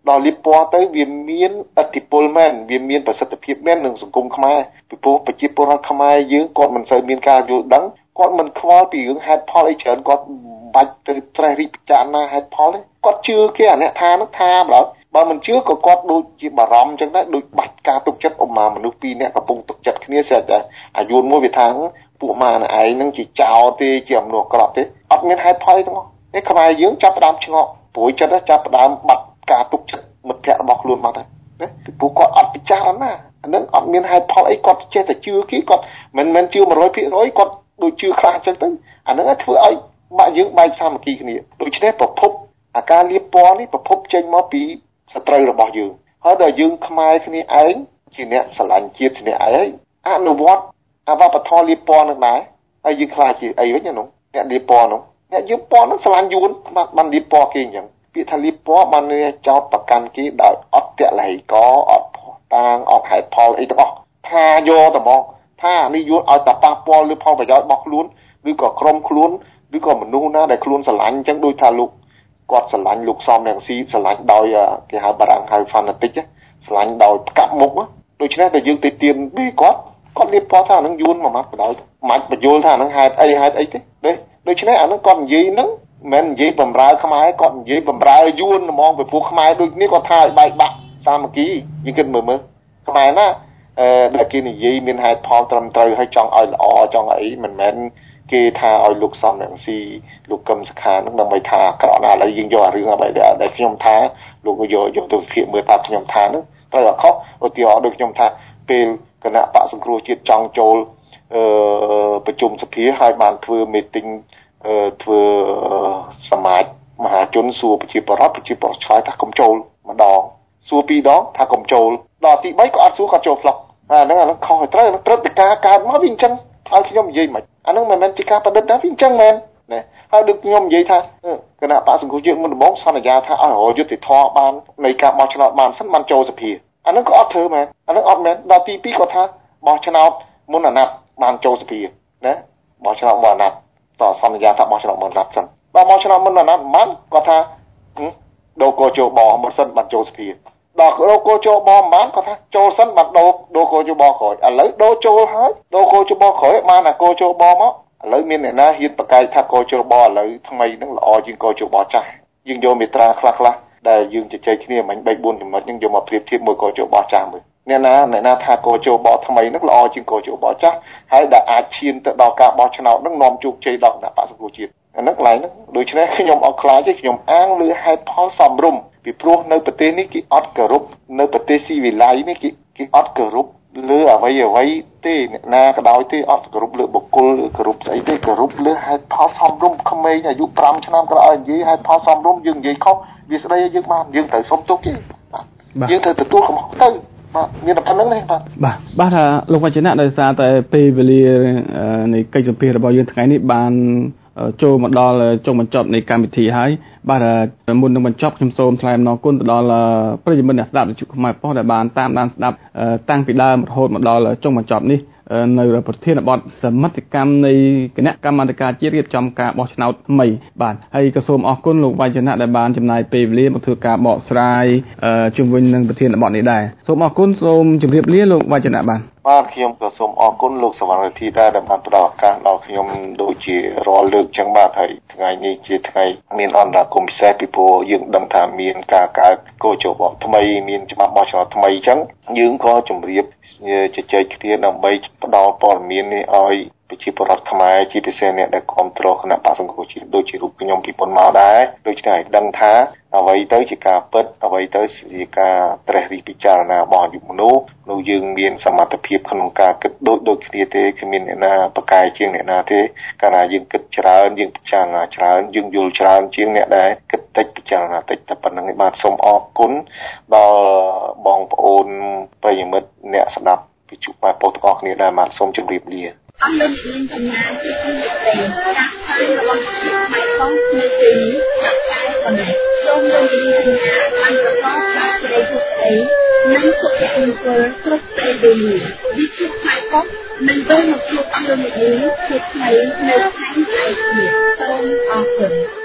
ដល់លៀបពណ៌ទៅវាមានអធិពលមែនវាមានប្រសិទ្ធភាពមែននឹងសង្គមខ្មែរពីព្រោះប្រជាពលរដ្ឋខ្មែរយើងគាត់មិនសូវមានការយល់ដឹងគាត់មិនខ្វល់ពីរឿងហេតុផលអីច្រើនគាត់បាច់ទៅត្រេះរិះពិចារណាហេតុផលទេគាត់ជឿគេអាអ្នកថានឹងថាម្ដងបើមិនជឿក៏គាត់ដូចជាបារម្ភអញ្ចឹងដែរដូចបាច់ការទុកចិត្តឧមាមនុស្សពីរនាក់កំពុងទុកចិត្តគ្នាស្រាប់តែអាយុមួយវាថាពួកម៉ានឯងនឹងជាចោរទេជាអំណួរក្រក់ទេអត់មានហេតុផលទេទាំងអស់នេះខ្មែរយើងចាប់ផ្ដើមឆ្ងល់ព្រួយចិត្តចាប់ផ្ដើមបាត់ការទុកចិត្តមិត្តភក្តិរបស់ខ្លួនមកដែរណាពីពួកគាត់អត់ពិចារណាអានឹងអត់មានហេតុផលអីគាត់ចេះតែជឿគេគាត់មិនមែនជឿ one hundred percent គាត់ដូចជឿខ្លះអញ្ចឹងទៅអានឹងធ្វើឲ្យបាក់យើងបែកសាមគ្គីគ្នាដូច្នេះប្រភពអាការលៀបពណ៌នេះប្រភពចេញមកពីសត្រូវរបស់យើងហើយដល់យើងខ្មែរគ្នាឯងជាអ្នកស្រឡាញ់ជាតិជាអ្នកឯងអនុវត្តអវបធរលៀបពណ៌នឹងដែរហើយយើងខ្លាចជាអីវិញហ្នឹងអ្នកលៀបពណ៌នោះអ្នកយើងពណ៌នឹងស្រឡាញ់យួនបានបានលៀបពណ៌គេអញ្ចឹងពាក្យថាលៀបពណ៌បានចោតប្រកាន់គេដោយអត់តល័យកអត់តាងអត់ហេតុផលអីទាំងអស់ថាយកតែមកថានេះយួនឲ្យតែប៉ះពាល់លើផលប្រយោជន៍របស់ខ្លួនឬក៏ក្រុមខ្លួនឬក៏មនុស្សណាដែលខ្លួនស្រឡាញ់អញ្ចឹងដូចថាលោកគាត់ស្រឡាញ់លោកសំរងស៊ីស្រឡាញ់ដោយគេហៅបារាំងហៅ fanatic ស្រឡាញ់ដោយផ្កាប់មុខដូច្នេះតែយើងទៅទៀនពីគាត់គាត់លៀបពណ៌ថានឹងយួនមួយម៉ាត់បដ ாய் មិនបញ្យល់ថានឹងហេតុអីហេតុអីទេដូច្នេះអានឹងគាត់និយាយហ្នឹងមិននិយាយបំរើខ្មែរគាត់និយាយបំរើយួនហ្មងពីពួកខ្មែរដូចនេះគាត់ថាឲ្យបែកបាក់សាមគ្គីយើងគិតមើលមើលខ្មែរណាអឺដែលគេនិយាយមានហេតុផលត្រឹមត្រូវឲ្យចង់ឲ្យល្អចង់អីមិនមែនគេថាឲ្យលោកសំរងស៊ីលោកកឹមសុខានឹងដើម្បីថាអាក្រក់ណាស់ឥឡូវយើងយកអារឿងអ្វីដែលខ្ញុំថាលោកយកយកទៅវិភាគមើលថាខ្ញុំថានឹងត្រូវអត់ខុសឧទាហរណ៍ដូចខ្ញុំថាពេលគណៈបកសង្គ្រោះជាតិចង់ចូលអឺប្រជុំសភាហើយបានធ្វើ meeting អឺធ្វើសមាជមហាជនសួរប្រជាពលរដ្ឋប្រជាពលរដ្ឋឆ្លើយថាកុំចូលម្ដងសួរពីរដងថាកុំចូលដល់ទី3ក៏អត់សួរគាត់ចូលផ្លុកអាហ្នឹងអាហ្នឹងខុសត្រូវព្រឹត្តិការណ៍កើតមកវាអញ្ចឹងឲ្យខ្ញុំនិយាយមិនអាហ្នឹងមិនមែនជាការបដិទ្ធទេវាអញ្ចឹងមែនណាហើយដូចខ្ញុំនិយាយថាគណៈបកសង្គ្រោះជាតិមុនដំបូងសន្យាថាឲ្យរយុទ្ធធម៌បាននៃការបោះឆ្នោតបានសិនបានចូលសភាអាហ្នឹងក៏អត់ធ្វើមែនអាហ្នឹងអត់មែនដល់ទី2គាត់ថាបោះឆ្នោតមុនអាណត្តិបានចូលសភាណាបោះឆ្នោតមុនអាណត្តិតសន្យាថាបោះឆ្នោតមុនអាណត្តិសិនដល់បោះឆ្នោតមុនអាណត្តិមិនគាត់ថាដូរកោជបមុនសិនបានចូលសភាដល់ដូរកោជបមិនគាត់ថាចូលសិនបានដូរដូរកោជបក្រោយឥឡូវដូរចូលហើយដូរកោជបក្រោយបានអាកោជបមកឥឡូវមានអ្នកណាហ៊ានប្រកែកថាកោជបឥឡូវថ្មីហ្នឹងល្អជាងកោជបចាស់យើងយកមេត្រាខ្លះខ្លះដែលយើងជជែកគ្នាមិញ 3 4 ចំណុចហ្នឹងយកមកប្រៀបធៀបមួយកោជបចាស់មើលអ្នកណាអ្នកណាថាកោជបថ្មីហ្នឹងល្អជាងកោជបចាស់ហើយដែលអាចឈានទៅដល់ការបោះឆ្នោតហ្នឹងនាំជោគជ័យដល់គណៈបក្សសង្គ្រោះជាតិអាហ្នឹងកន្លែងហ្នឹងដូច្នេះខ្ញុំអត់ខ្លាចទេខ្ញុំអាងលើហេតុផលសមរម្យពីព្រោះនៅប្រទេសនេះគេអត់គោរពនៅប្រទេសស៊ីវិល័យនេះគេគេអត់គោរពលើអ្វីអ្វីទេអ្នកណាក៏ដោយទេអត់គោរពលើបុគ្គលគោរពស្អីទេគោរពលើហេតុផលសមរម្យក្មេងអាយុ5ឆ្នាំក៏ឲ្យនិយាយហេតុផលសមរម្យយើងនិយាយខុសវាស្ដីឲ្យយើងបានយើងត្រូវសុំទោសគេបាទយើងត្រូវទទួលកំហុសទៅបាទមានតែប៉ុណ្្នឹងទេបាទបាទបាទថាលោកវចនៈដោយសារតែពេលវេលានៃកិច្ចសម្ភាសរបស់យើងថ្ងៃនេះបានចូលមកដល់ចុងបញ្ចប់នៃកម្មវិធីហើយបាទមុននឹងបញ្ចប់ខ្ញុំសូមថ្លែងអំណរគុណទៅដល់ប្រិយមិត្តអ្នកស្ដាប់វិទ្យុខ្មែរប៉ុស្តិ៍ដែលបានតាមដានស្ដាប់តាំងពីដើមរហូតមកដល់ចុងបញ្ចប់នេះនៅប្រធានបទសមិទ្ធកម្មនៃគណៈកម្មាធិការជាតិរៀបចំការបោះឆ្នោតថ្មីបាទហើយក៏សូមអរគុណលោកវចនៈដែលបានចំណាយពេលវេលាមកធ្វើការបកស្រាយជុំវិញនឹងប្រធានបទនេះដែរសូមអរគុណសូមជម្រាបលាលោកវចនៈបាទបាទខ្ញុំក៏សូមអរគុណលោកសវណ្ណរិទ្ធីដែរដែលបានផ្ដល់ឱកាសដល់ខ្ញុំដូចជារាល់លើកចឹងបាទហើយថ្ងៃនេះជាថ្ងៃមានអន្តរាគមន៍ពិសេសពីព្រោះយើងដឹងថាមានការកើតកោជបថ្មីមានច្បាប់បោះឆ្នោតថ្មីចឹងយើងក៏ជម្រាបជជែកគ្នាដើម្បីផ្ដល់ព័ត៌មាននេះឲ្យប្រជាពលរដ្ឋខ្មែរជាពិសេសអ្នកដែលគ្រប់គ្រងគណៈបក្សសង្គ្រោះជាតិដូចជារូបខ្ញុំពីមុនមកដែរដូច្នេះឲ្យដឹងថាអ្វីទៅជាការពិតអ្វីទៅជាការត្រេះរិះពិចារណារបស់យុវមនុស្សនោះយើងមានសមត្ថភាពក្នុងការគិតដូចដូចគ្នាទេគ្មានអ្នកណាប្រកែកជាងអ្នកណាទេកាលណាយើងគិតច្រើនយើងពិចារណាច្រើនយើងយល់ច្រើនជាងអ្នកដែលគិតតិចពិចារណាតិចតែប៉ុណ្្នឹងឯងបាទសូមអរគុណដល់បងប្អូនប្រិយមិត្តអ្នកស្ដាប់វិទ្យុខ្មែរប៉ុស្តិ៍ទាំងអស់គ្នាដែរបាទសូមជម្រាបលាអស់លោកមានចំណាយពីទីនេះទេការផ្សាយរបស់ខ្មែរប៉ុស្តិ៍នៅទីនេះចាប់តែប៉ុណ្ណេះសូមលោកមានចំណាយបានប្រកបដោយសេរីសុខស្ដីនិងសុភមង្គលគ្រប់ពេលវេលាវិទ្យុខ្មែរប៉ុស្តិ៍នឹងចូលមកជួបលោកនាងជាថ្មីនៅថ្ងៃស្អែកនេះសូមអរគុណ